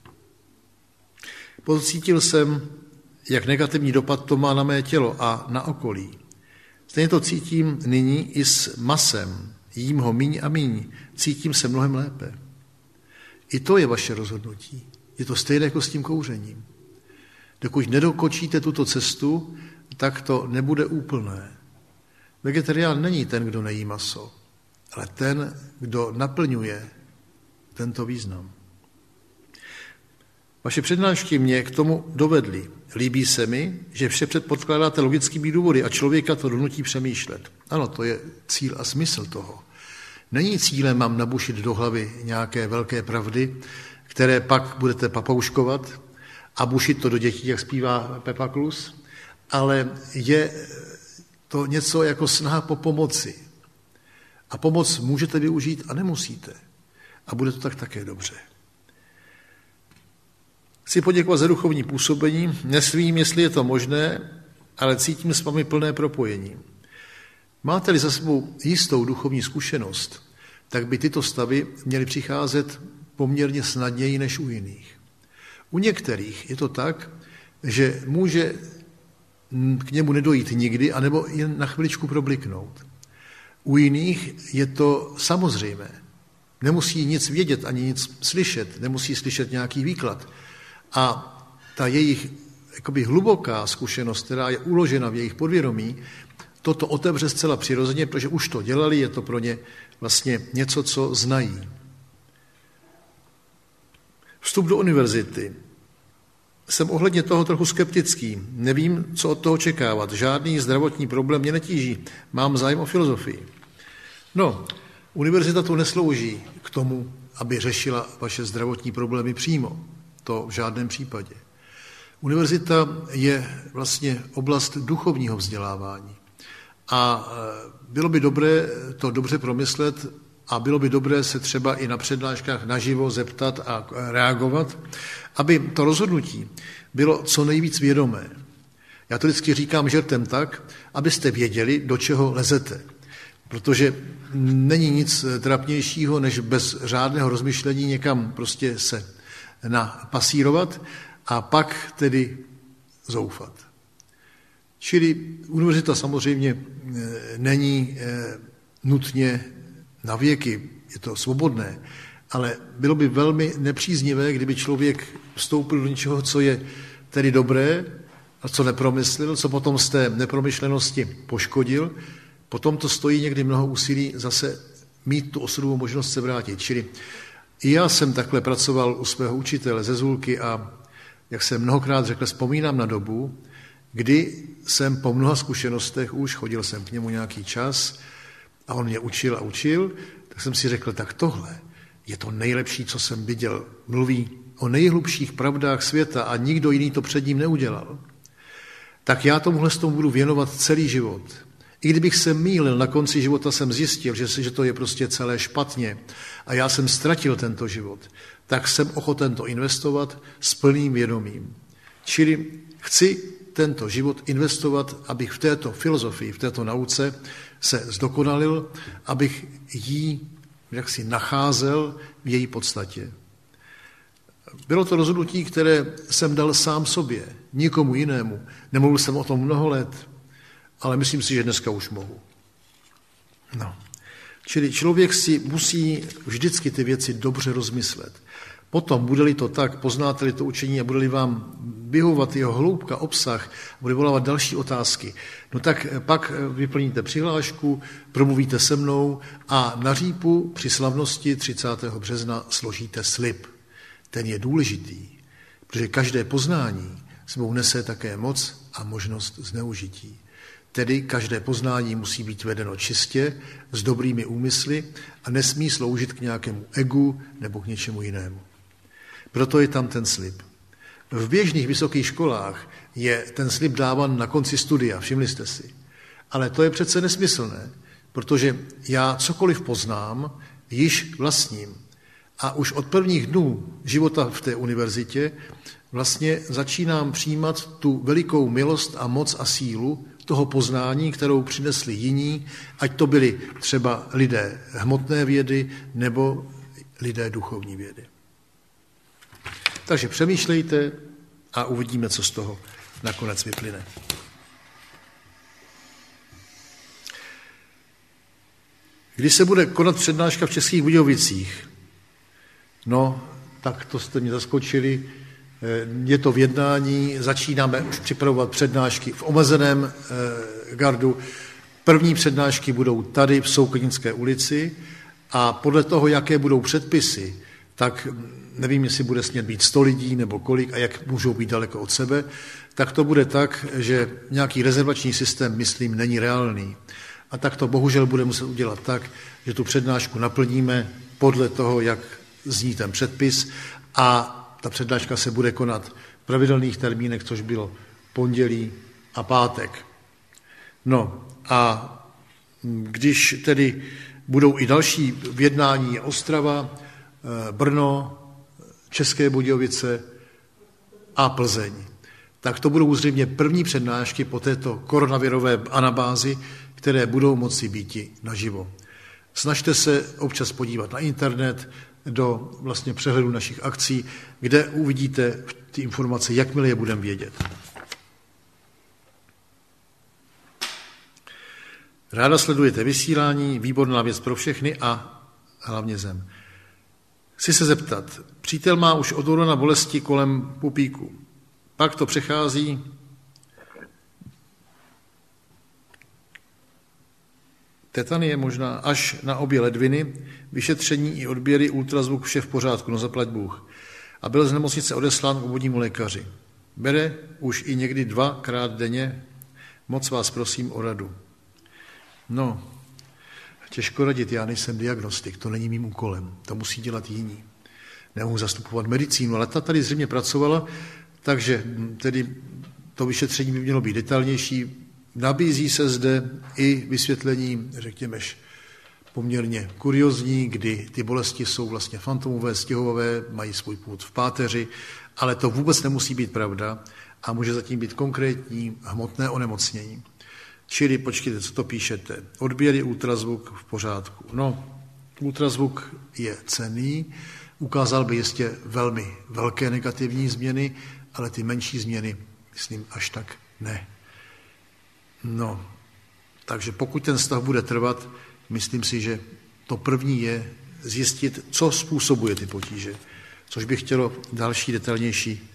Pocítil jsem, jak negativní dopad to má na mé tělo a na okolí. Stejně to cítím nyní i s masem. Jím ho míň a míň. Cítím se mnohem lépe. I to je vaše rozhodnutí. Je to stejné jako s tím kouřením. Dokud nedokočíte tuto cestu, tak to nebude úplné. Vegetarián není ten, kdo nejí maso, ale ten, kdo naplňuje tento význam. Vaše přednášky mě k tomu dovedly. Líbí se mi, že vše předpodkládáte logickými důvody a člověka to donutí přemýšlet. Ano, to je cíl a smysl toho. Není cílem mám nabušit do hlavy nějaké velké pravdy, které pak budete papouškovat a bušit to do dětí, jak zpívá Pepa Klus, ale je to něco jako snaha po pomoci. A pomoc můžete využít a nemusíte. A bude to tak také dobře. Chci poděkovat za duchovní působení. Nesvím, jestli je to možné, ale cítím s vámi plné propojení. Máte-li za sebou jistou duchovní zkušenost, tak by tyto stavy měly přicházet poměrně snadněji než u jiných. U některých je to tak, že může k němu nedojít nikdy, anebo jen na chviličku probliknout. U jiných je to samozřejmé. Nemusí nic vědět, ani nic slyšet, nemusí slyšet nějaký výklad. A ta jejich jakoby hluboká zkušenost, která je uložena v jejich podvědomí, toto otevře zcela přirozeně, protože už to dělali, je to pro ně vlastně něco, co znají. Vstup do univerzity. Jsem ohledně toho trochu skeptický. Nevím, co od toho očekávat. Žádný zdravotní problém mě netíží. Mám zájem o filozofii. No, univerzita tu neslouží k tomu, aby řešila vaše zdravotní problémy přímo. To v žádném případě. Univerzita je vlastně oblast duchovního vzdělávání. A bylo by dobré to dobře promyslet a bylo by dobré se třeba i na přednáškách naživo zeptat a reagovat, aby to rozhodnutí bylo co nejvíc vědomé. Já to vždycky říkám žertem tak, abyste věděli, do čeho lezete. Protože není nic trapnějšího, než bez řádného rozmyšlení někam prostě se napasírovat a pak tedy zoufat. Čili univerzita samozřejmě není nutně na věky, je to svobodné, ale bylo by velmi nepříznivé, kdyby člověk vstoupil do něčeho, co je tedy dobré a co nepromyslel, co potom z té nepromyšlenosti poškodil, potom to stojí někdy mnoho úsilí zase mít tu osudovou možnost se vrátit. Čili i já jsem takhle pracoval u svého učitele Zezulky a jak jsem mnohokrát řekl, vzpomínám na dobu, kdy jsem po mnoha zkušenostech už, chodil jsem k němu nějaký čas a on mě učil a učil, tak jsem si řekl, tak tohle je to nejlepší, co jsem viděl. Mluví o nejhlubších pravdách světa a nikdo jiný to před ním neudělal. Tak já tomuhle s tomu budu věnovat celý život. I kdybych se mýlil, na konci života jsem zjistil, že, že to je prostě celé špatně a já jsem ztratil tento život, tak jsem ochoten to investovat s plným vědomím. Čili chci tento život investovat, abych v této filozofii, v této nauce se zdokonalil, abych ji jaksi nacházel v její podstatě. Bylo to rozhodnutí, které jsem dal sám sobě, nikomu jinému. Nemluvil jsem o tom mnoho let, ale myslím si, že dneska už mohu. No. Čili člověk si musí vždycky ty věci dobře rozmyslet. Potom, bude-li to tak, poznáte-li to učení a bude-li vám vyhovovat jeho hloubka, obsah, bude volávat další otázky, no tak pak vyplníte přihlášku, promluvíte se mnou a na řípu při slavnosti třicátého března složíte slib. Ten je důležitý, protože každé poznání sebou nese také moc a možnost zneužití. Tedy každé poznání musí být vedeno čistě, s dobrými úmysly a nesmí sloužit k nějakému egu nebo k něčemu jinému. Proto je tam ten slib. V běžných vysokých školách je ten slib dáván na konci studia, všimli jste si. Ale to je přece nesmyslné, protože já cokoliv poznám, již vlastním. A už od prvních dnů života v té univerzitě vlastně začínám přijímat tu velikou milost a moc a sílu toho poznání, kterou přinesli jiní, ať to byli třeba lidé hmotné vědy nebo lidé duchovní vědy. Takže přemýšlejte a uvidíme, co z toho nakonec vyplyne. Když se bude konat přednáška v Českých Budějovicích, no, tak to jste mě zaskočili, je to v jednání, začínáme už připravovat přednášky v omezeném gardu. První přednášky budou tady v Soukodnické ulici a podle toho, jaké budou předpisy, tak nevím, jestli bude smět být sto lidí nebo kolik a jak můžou být daleko od sebe, tak to bude tak, že nějaký rezervační systém, myslím, není reálný. A tak to bohužel bude muset udělat tak, že tu přednášku naplníme podle toho, jak zní ten předpis a ta přednáška se bude konat v pravidelných termínech, což bylo pondělí a pátek. No a když tedy budou i další v jednání Ostrava, Brno, České Budějovice a Plzeň, tak to budou zřejmě první přednášky po této koronavirové anabázi, které budou moci býti naživo. Snažte se občas podívat na internet, do vlastně přehledu našich akcí, kde uvidíte ty informace, jakmile je budeme vědět. Ráda sledujete vysílání, výborná věc pro všechny a hlavně zem. Chci se zeptat, přítel má už od února bolesti kolem pupíku. Pak to přechází tetanie možná až na obě ledviny, vyšetření i odběry, ultrazvuk, vše v pořádku, no zaplať Bůh. A byl z nemocnice odeslán k obvodnímu lékaři. Bere už i někdy dvakrát denně, moc vás prosím o radu. No, těžko radit, já nejsem diagnostik, to není mým úkolem, to musí dělat jiní. Nemohu zastupovat medicínu, ale ta tady zřejmě pracovala, takže tedy to vyšetření by mělo být detailnější. Nabízí se zde i vysvětlení, řekněme, poměrně kuriozní, kdy ty bolesti jsou vlastně fantomové, stěhové, mají svůj původ v páteři, ale to vůbec nemusí být pravda a může zatím být konkrétní hmotné onemocnění. Čili počkejte, co to píšete. Odběry, ultrazvuk v pořádku. No, ultrazvuk je cenný, ukázal by jistě velmi velké negativní změny, ale ty menší změny, myslím, až tak ne. No, takže pokud ten stav bude trvat, myslím si, že to první je zjistit, co způsobuje ty potíže, což by chtělo další detailnější.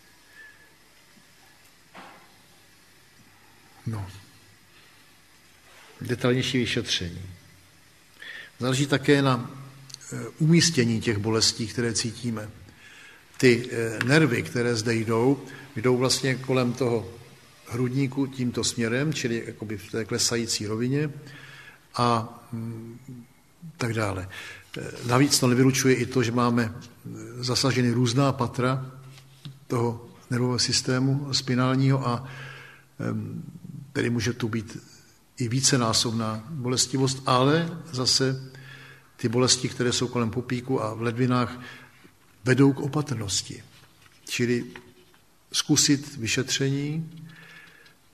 No, detailnější vyšetření. Záleží také na umístění těch bolestí, které cítíme. Ty nervy, které zde jdou, jdou vlastně kolem toho hrudníku tímto směrem, čili jakoby v té klesající rovině a tak dále. Navíc to nevylučuje i to, že máme zasaženy různá patra toho nervového systému spinálního a tedy může tu být i vícenásobná bolestivost, ale zase ty bolesti, které jsou kolem pupíku a v ledvinách, vedou k opatrnosti. Čili zkusit vyšetření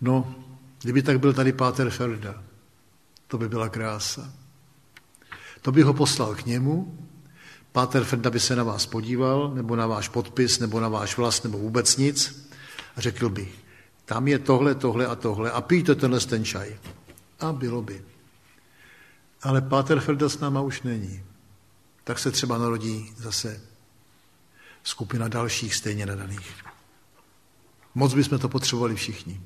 No, kdyby tak byl tady páter Ferda, to by byla krása. To by ho poslal k němu, páter Ferda by se na vás podíval, nebo na váš podpis, nebo na váš vlast, nebo vůbec nic a řekl by, tam je tohle, tohle a tohle a pijte tenhle ten čaj. A bylo by. Ale páter Ferda s náma už není. Tak se třeba narodí zase skupina dalších stejně nadaných. Moc bychom to potřebovali všichni.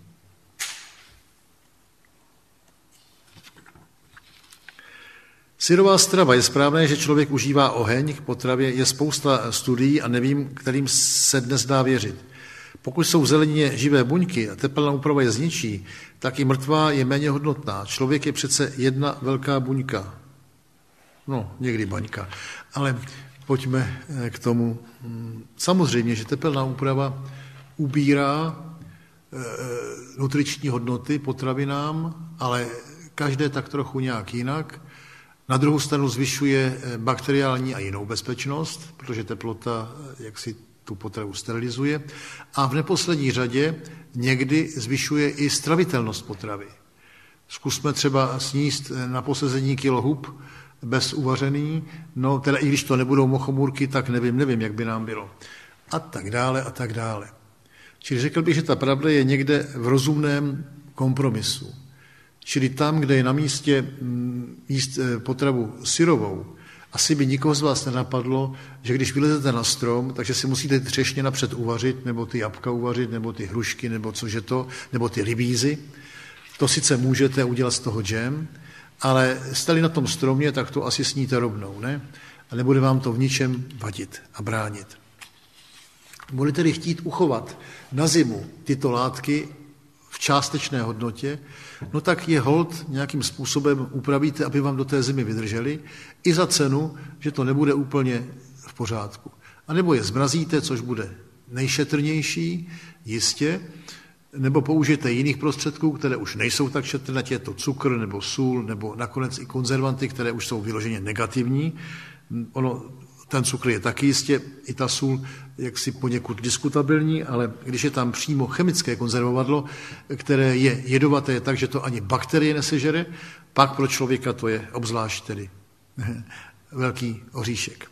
Syrová strava. Je správné, že člověk užívá oheň k potravě. Je spousta studií a nevím, kterým se dnes dá věřit. Pokud jsou v zelenině živé buňky a tepelná úprava je zničí, tak i mrtvá je méně hodnotná. Člověk je přece jedna velká buňka. No, někdy baňka. Ale pojďme k tomu. Samozřejmě, že tepelná úprava ubírá nutriční hodnoty potravinám, ale každé tak trochu nějak jinak. Na druhou stranu zvyšuje bakteriální a jinou bezpečnost, protože teplota jaksi tu potravu sterilizuje. A v neposlední řadě někdy zvyšuje i stravitelnost potravy. Zkusme třeba sníst na posezení kilo hub bez uvařený, no teda i když to nebudou mochomůrky, tak nevím, nevím, jak by nám bylo. A tak dále, a tak dále. Čili řekl bych, že ta pravda je někde v rozumném kompromisu. Čili tam, kde je na místě jíst potravu syrovou, asi by nikoho z vás nenapadlo, že když vylezete na strom, takže si musíte ty třešně napřed uvařit, nebo ty jabka uvařit, nebo ty hrušky, nebo cože to, nebo ty rybízy. To sice můžete udělat z toho džem, ale jste-li na tom stromě, tak to asi sníte rovnou, ne? A nebude vám to v ničem vadit a bránit. Budete-li chtít uchovat na zimu tyto látky v částečné hodnotě, no tak je hold nějakým způsobem upravíte, aby vám do té zimy vydrželi, i za cenu, že to nebude úplně v pořádku. A nebo je zmrazíte, což bude nejšetrnější, jistě, nebo použijete jiných prostředků, které už nejsou tak šetrné, je to cukr nebo sůl, nebo nakonec i konzervanty, které už jsou vyloženě negativní. Ono, ten cukr je taky jistě, i ta sůl jaksi poněkud diskutabilní, ale když je tam přímo chemické konzervovadlo, které je jedovaté tak, že to ani bakterie nesežere, pak pro člověka to je obzvlášť tedy velký oříšek.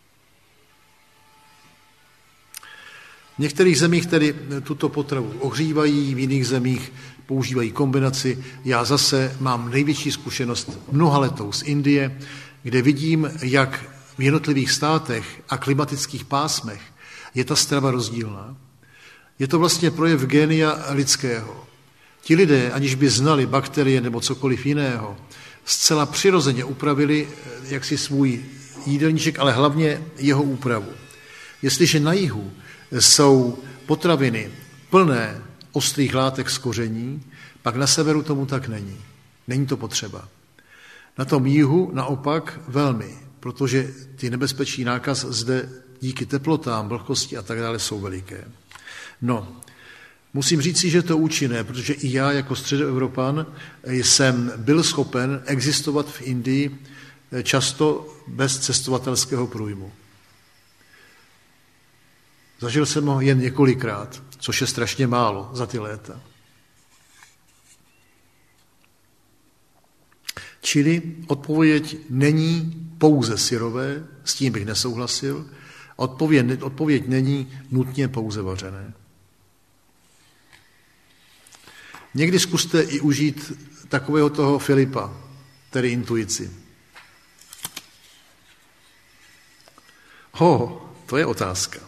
V některých zemích tedy tuto potravu ohřívají, v jiných zemích používají kombinaci. Já zase mám největší zkušenost mnohaletou z Indie, kde vidím, jak v jednotlivých státech a klimatických pásmech je ta strava rozdílná. Je to vlastně projev génia lidského. Ti lidé, aniž by znali bakterie nebo cokoliv jiného, zcela přirozeně upravili jaksi svůj jídelníček, ale hlavně jeho úpravu. Jestliže na jihu jsou potraviny plné ostrých látek z koření, pak na severu tomu tak není. Není to potřeba. Na tom jihu naopak velmi, protože ty nebezpečí nákaz zde díky teplotám, vlhkosti a tak dále jsou veliké. No, musím říct si, že to je účinné, protože i já jako středoevropan jsem byl schopen existovat v Indii často bez cestovatelského průjmu. Zažil jsem ho jen několikrát, což je strašně málo za ty léta. Čili odpověď není pouze syrové, s tím bych nesouhlasil, odpověď, odpověď není nutně pouze vařené. Někdy zkuste i užít takového toho Filipa, tedy intuici. Ho, to je otázka.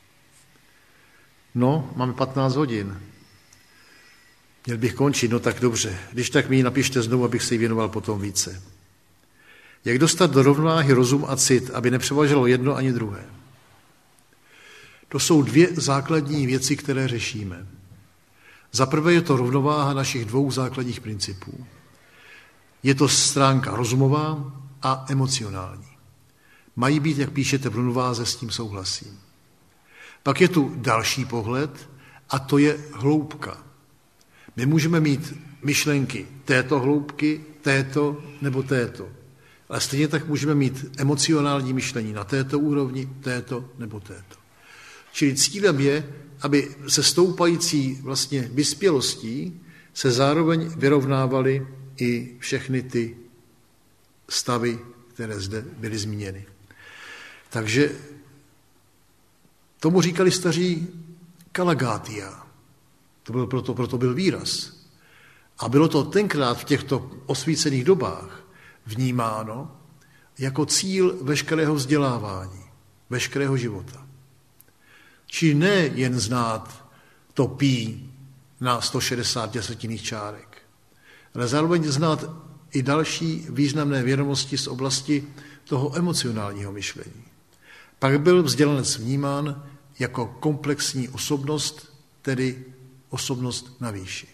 No, máme patnáct hodin. Měl bych končit, no tak dobře. Když tak mi ji napište znovu, abych se jí věnoval potom více. Jak dostat do rovnováhy rozum a cit, aby nepřevažilo jedno ani druhé? To jsou dvě základní věci, které řešíme. Za prvé je to rovnováha našich dvou základních principů. Je to stránka rozumová a emocionální. Mají být, jak píšete v rovnováze, s tím souhlasím. Pak je tu další pohled a to je hloubka. My můžeme mít myšlenky této hloubky, této nebo této. Ale stejně tak můžeme mít emocionální myšlení na této úrovni, této nebo této. Čili cílem je, aby se stoupající vlastně vyspělostí se zároveň vyrovnávaly i všechny ty stavy, které zde byly zmíněny. Takže tomu říkali staří kalagátia. To byl, proto, proto byl výraz. A bylo to tenkrát v těchto osvícených dobách vnímáno jako cíl veškerého vzdělávání, veškerého života. Či ne jen znát to pí na sto šedesát desetinných čárek, ale zároveň znát i další významné vědomosti z oblasti toho emocionálního myšlení. Pak byl vzdělanec vnímán jako komplexní osobnost, tedy osobnost na výši.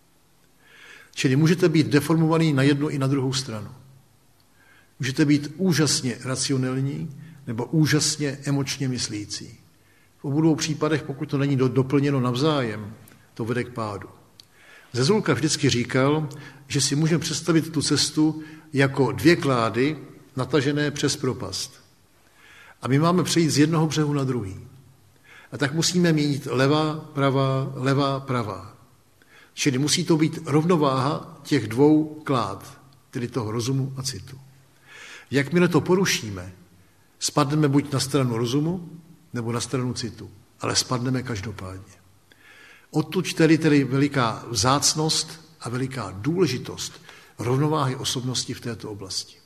Čili můžete být deformovaný na jednu i na druhou stranu. Můžete být úžasně racionální nebo úžasně emočně myslící. V obou dvou případech, pokud to není doplněno navzájem, to vede k pádu. Zezulka vždycky říkal, že si můžeme představit tu cestu jako dvě klády natažené přes propast. A my máme přejít z jednoho břehu na druhý. A tak musíme mít levá, pravá, levá, pravá. Čili musí to být rovnováha těch dvou klád, tedy toho rozumu a citu. Jakmile to porušíme, spadneme buď na stranu rozumu, nebo na stranu citu, ale spadneme každopádně. Odtud tedy, tedy veliká vzácnost a veliká důležitost rovnováhy osobnosti v této oblasti.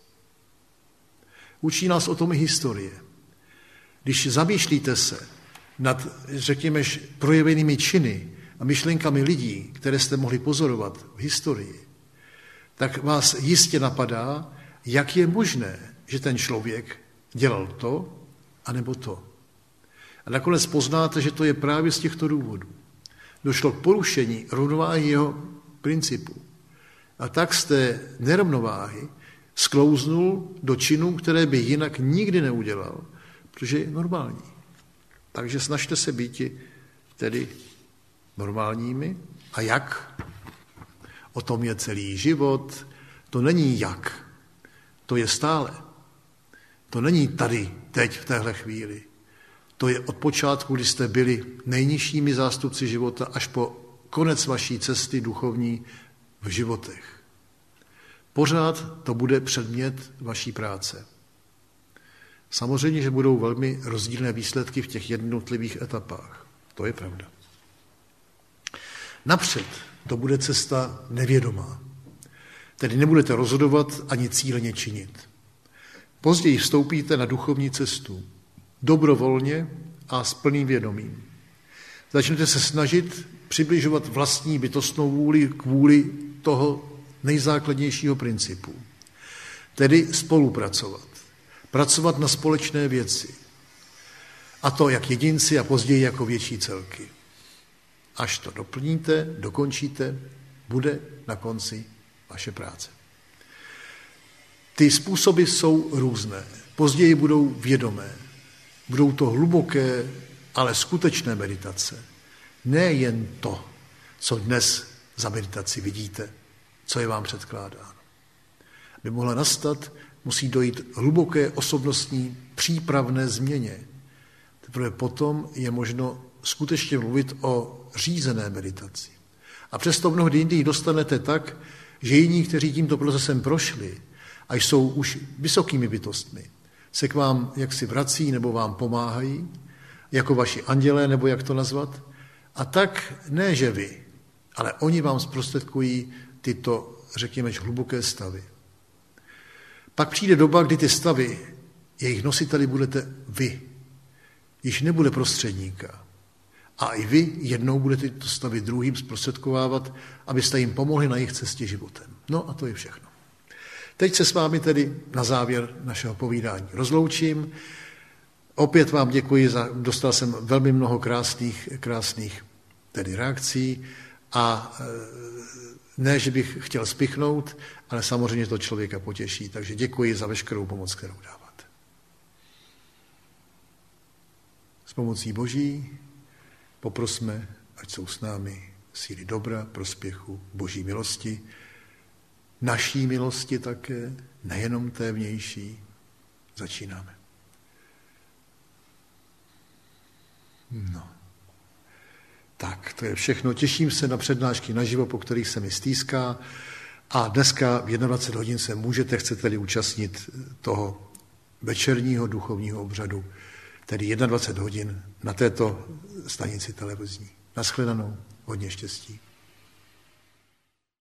Učí nás o tom i historie. Když zamýšlíte se nad, řekněme, projevenými činy a myšlenkami lidí, které jste mohli pozorovat v historii, tak vás jistě napadá, jak je možné, že ten člověk dělal to, anebo to. A nakonec poznáte, že to je právě z těchto důvodů. Došlo k porušení rovnováhy jeho principů. A tak z té nerovnováhy sklouznul do činů, které by jinak nikdy neudělal, protože je normální. Takže snažte se býti tedy normálními. A jak? O tom je celý život. To není jak. To je stále. To není tady, teď, v téhle chvíli. To je od počátku, kdy jste byli nejnižšími zástupci života, až po konec vaší cesty duchovní v životech. Pořád to bude předmět vaší práce. Samozřejmě, že budou velmi rozdílné výsledky v těch jednotlivých etapách. To je pravda. Napřed to bude cesta nevědomá. Tedy nebudete rozhodovat ani cíleně činit. Později vstoupíte na duchovní cestu. Dobrovolně a s plným vědomím. Začnete se snažit přibližovat vlastní bytostnou vůli k vůli toho nejzákladnějšího principu. Tedy spolupracovat. Pracovat na společné věci. A to jak jedinci a později jako větší celky. Až to doplníte, dokončíte, bude na konci vaše práce. Ty způsoby jsou různé. Později budou vědomé. Budou to hluboké, ale skutečné meditace. Ne jen to, co dnes za meditaci vidíte, co je vám předkládáno. Aby mohla nastat, musí dojít hluboké osobnostní přípravné změně. Teprve potom je možno skutečně mluvit o řízené meditaci. A přesto mnohdy jindy dostanete tak, že jiní, kteří tímto procesem prošli a jsou už vysokými bytostmi, se k vám jaksi vrací nebo vám pomáhají, jako vaši andělé, nebo jak to nazvat. A tak ne, že vy, ale oni vám zprostředkují tyto, řekněme, hluboké stavy. Pak přijde doba, kdy ty stavy, jejich nositeli budete vy. Již nebude prostředníka. A i vy jednou budete tyto stavy druhým zprostředkovávat, abyste jim pomohli na jejich cestě životem. No a to je všechno. Teď se s vámi tedy na závěr našeho povídání rozloučím. Opět vám děkuji, za, dostal jsem velmi mnoho krásných, krásných tedy reakcí a ne, že bych chtěl spichnout, ale samozřejmě to člověka potěší. Takže děkuji za veškerou pomoc, kterou dáváte. S pomocí Boží poprosme, ať jsou s námi síly dobra, prospěchu, Boží milosti, naší milosti také, nejenom té vnější. Začínáme. No. Tak, to je všechno. Těším se na přednášky naživo, po kterých se mi stýská. A dneska v dvacet jedna hodin se můžete, chcete-li účastnit toho večerního duchovního obřadu, tedy dvacet jedna hodin na této stanici televizní. Naschledanou, hodně štěstí.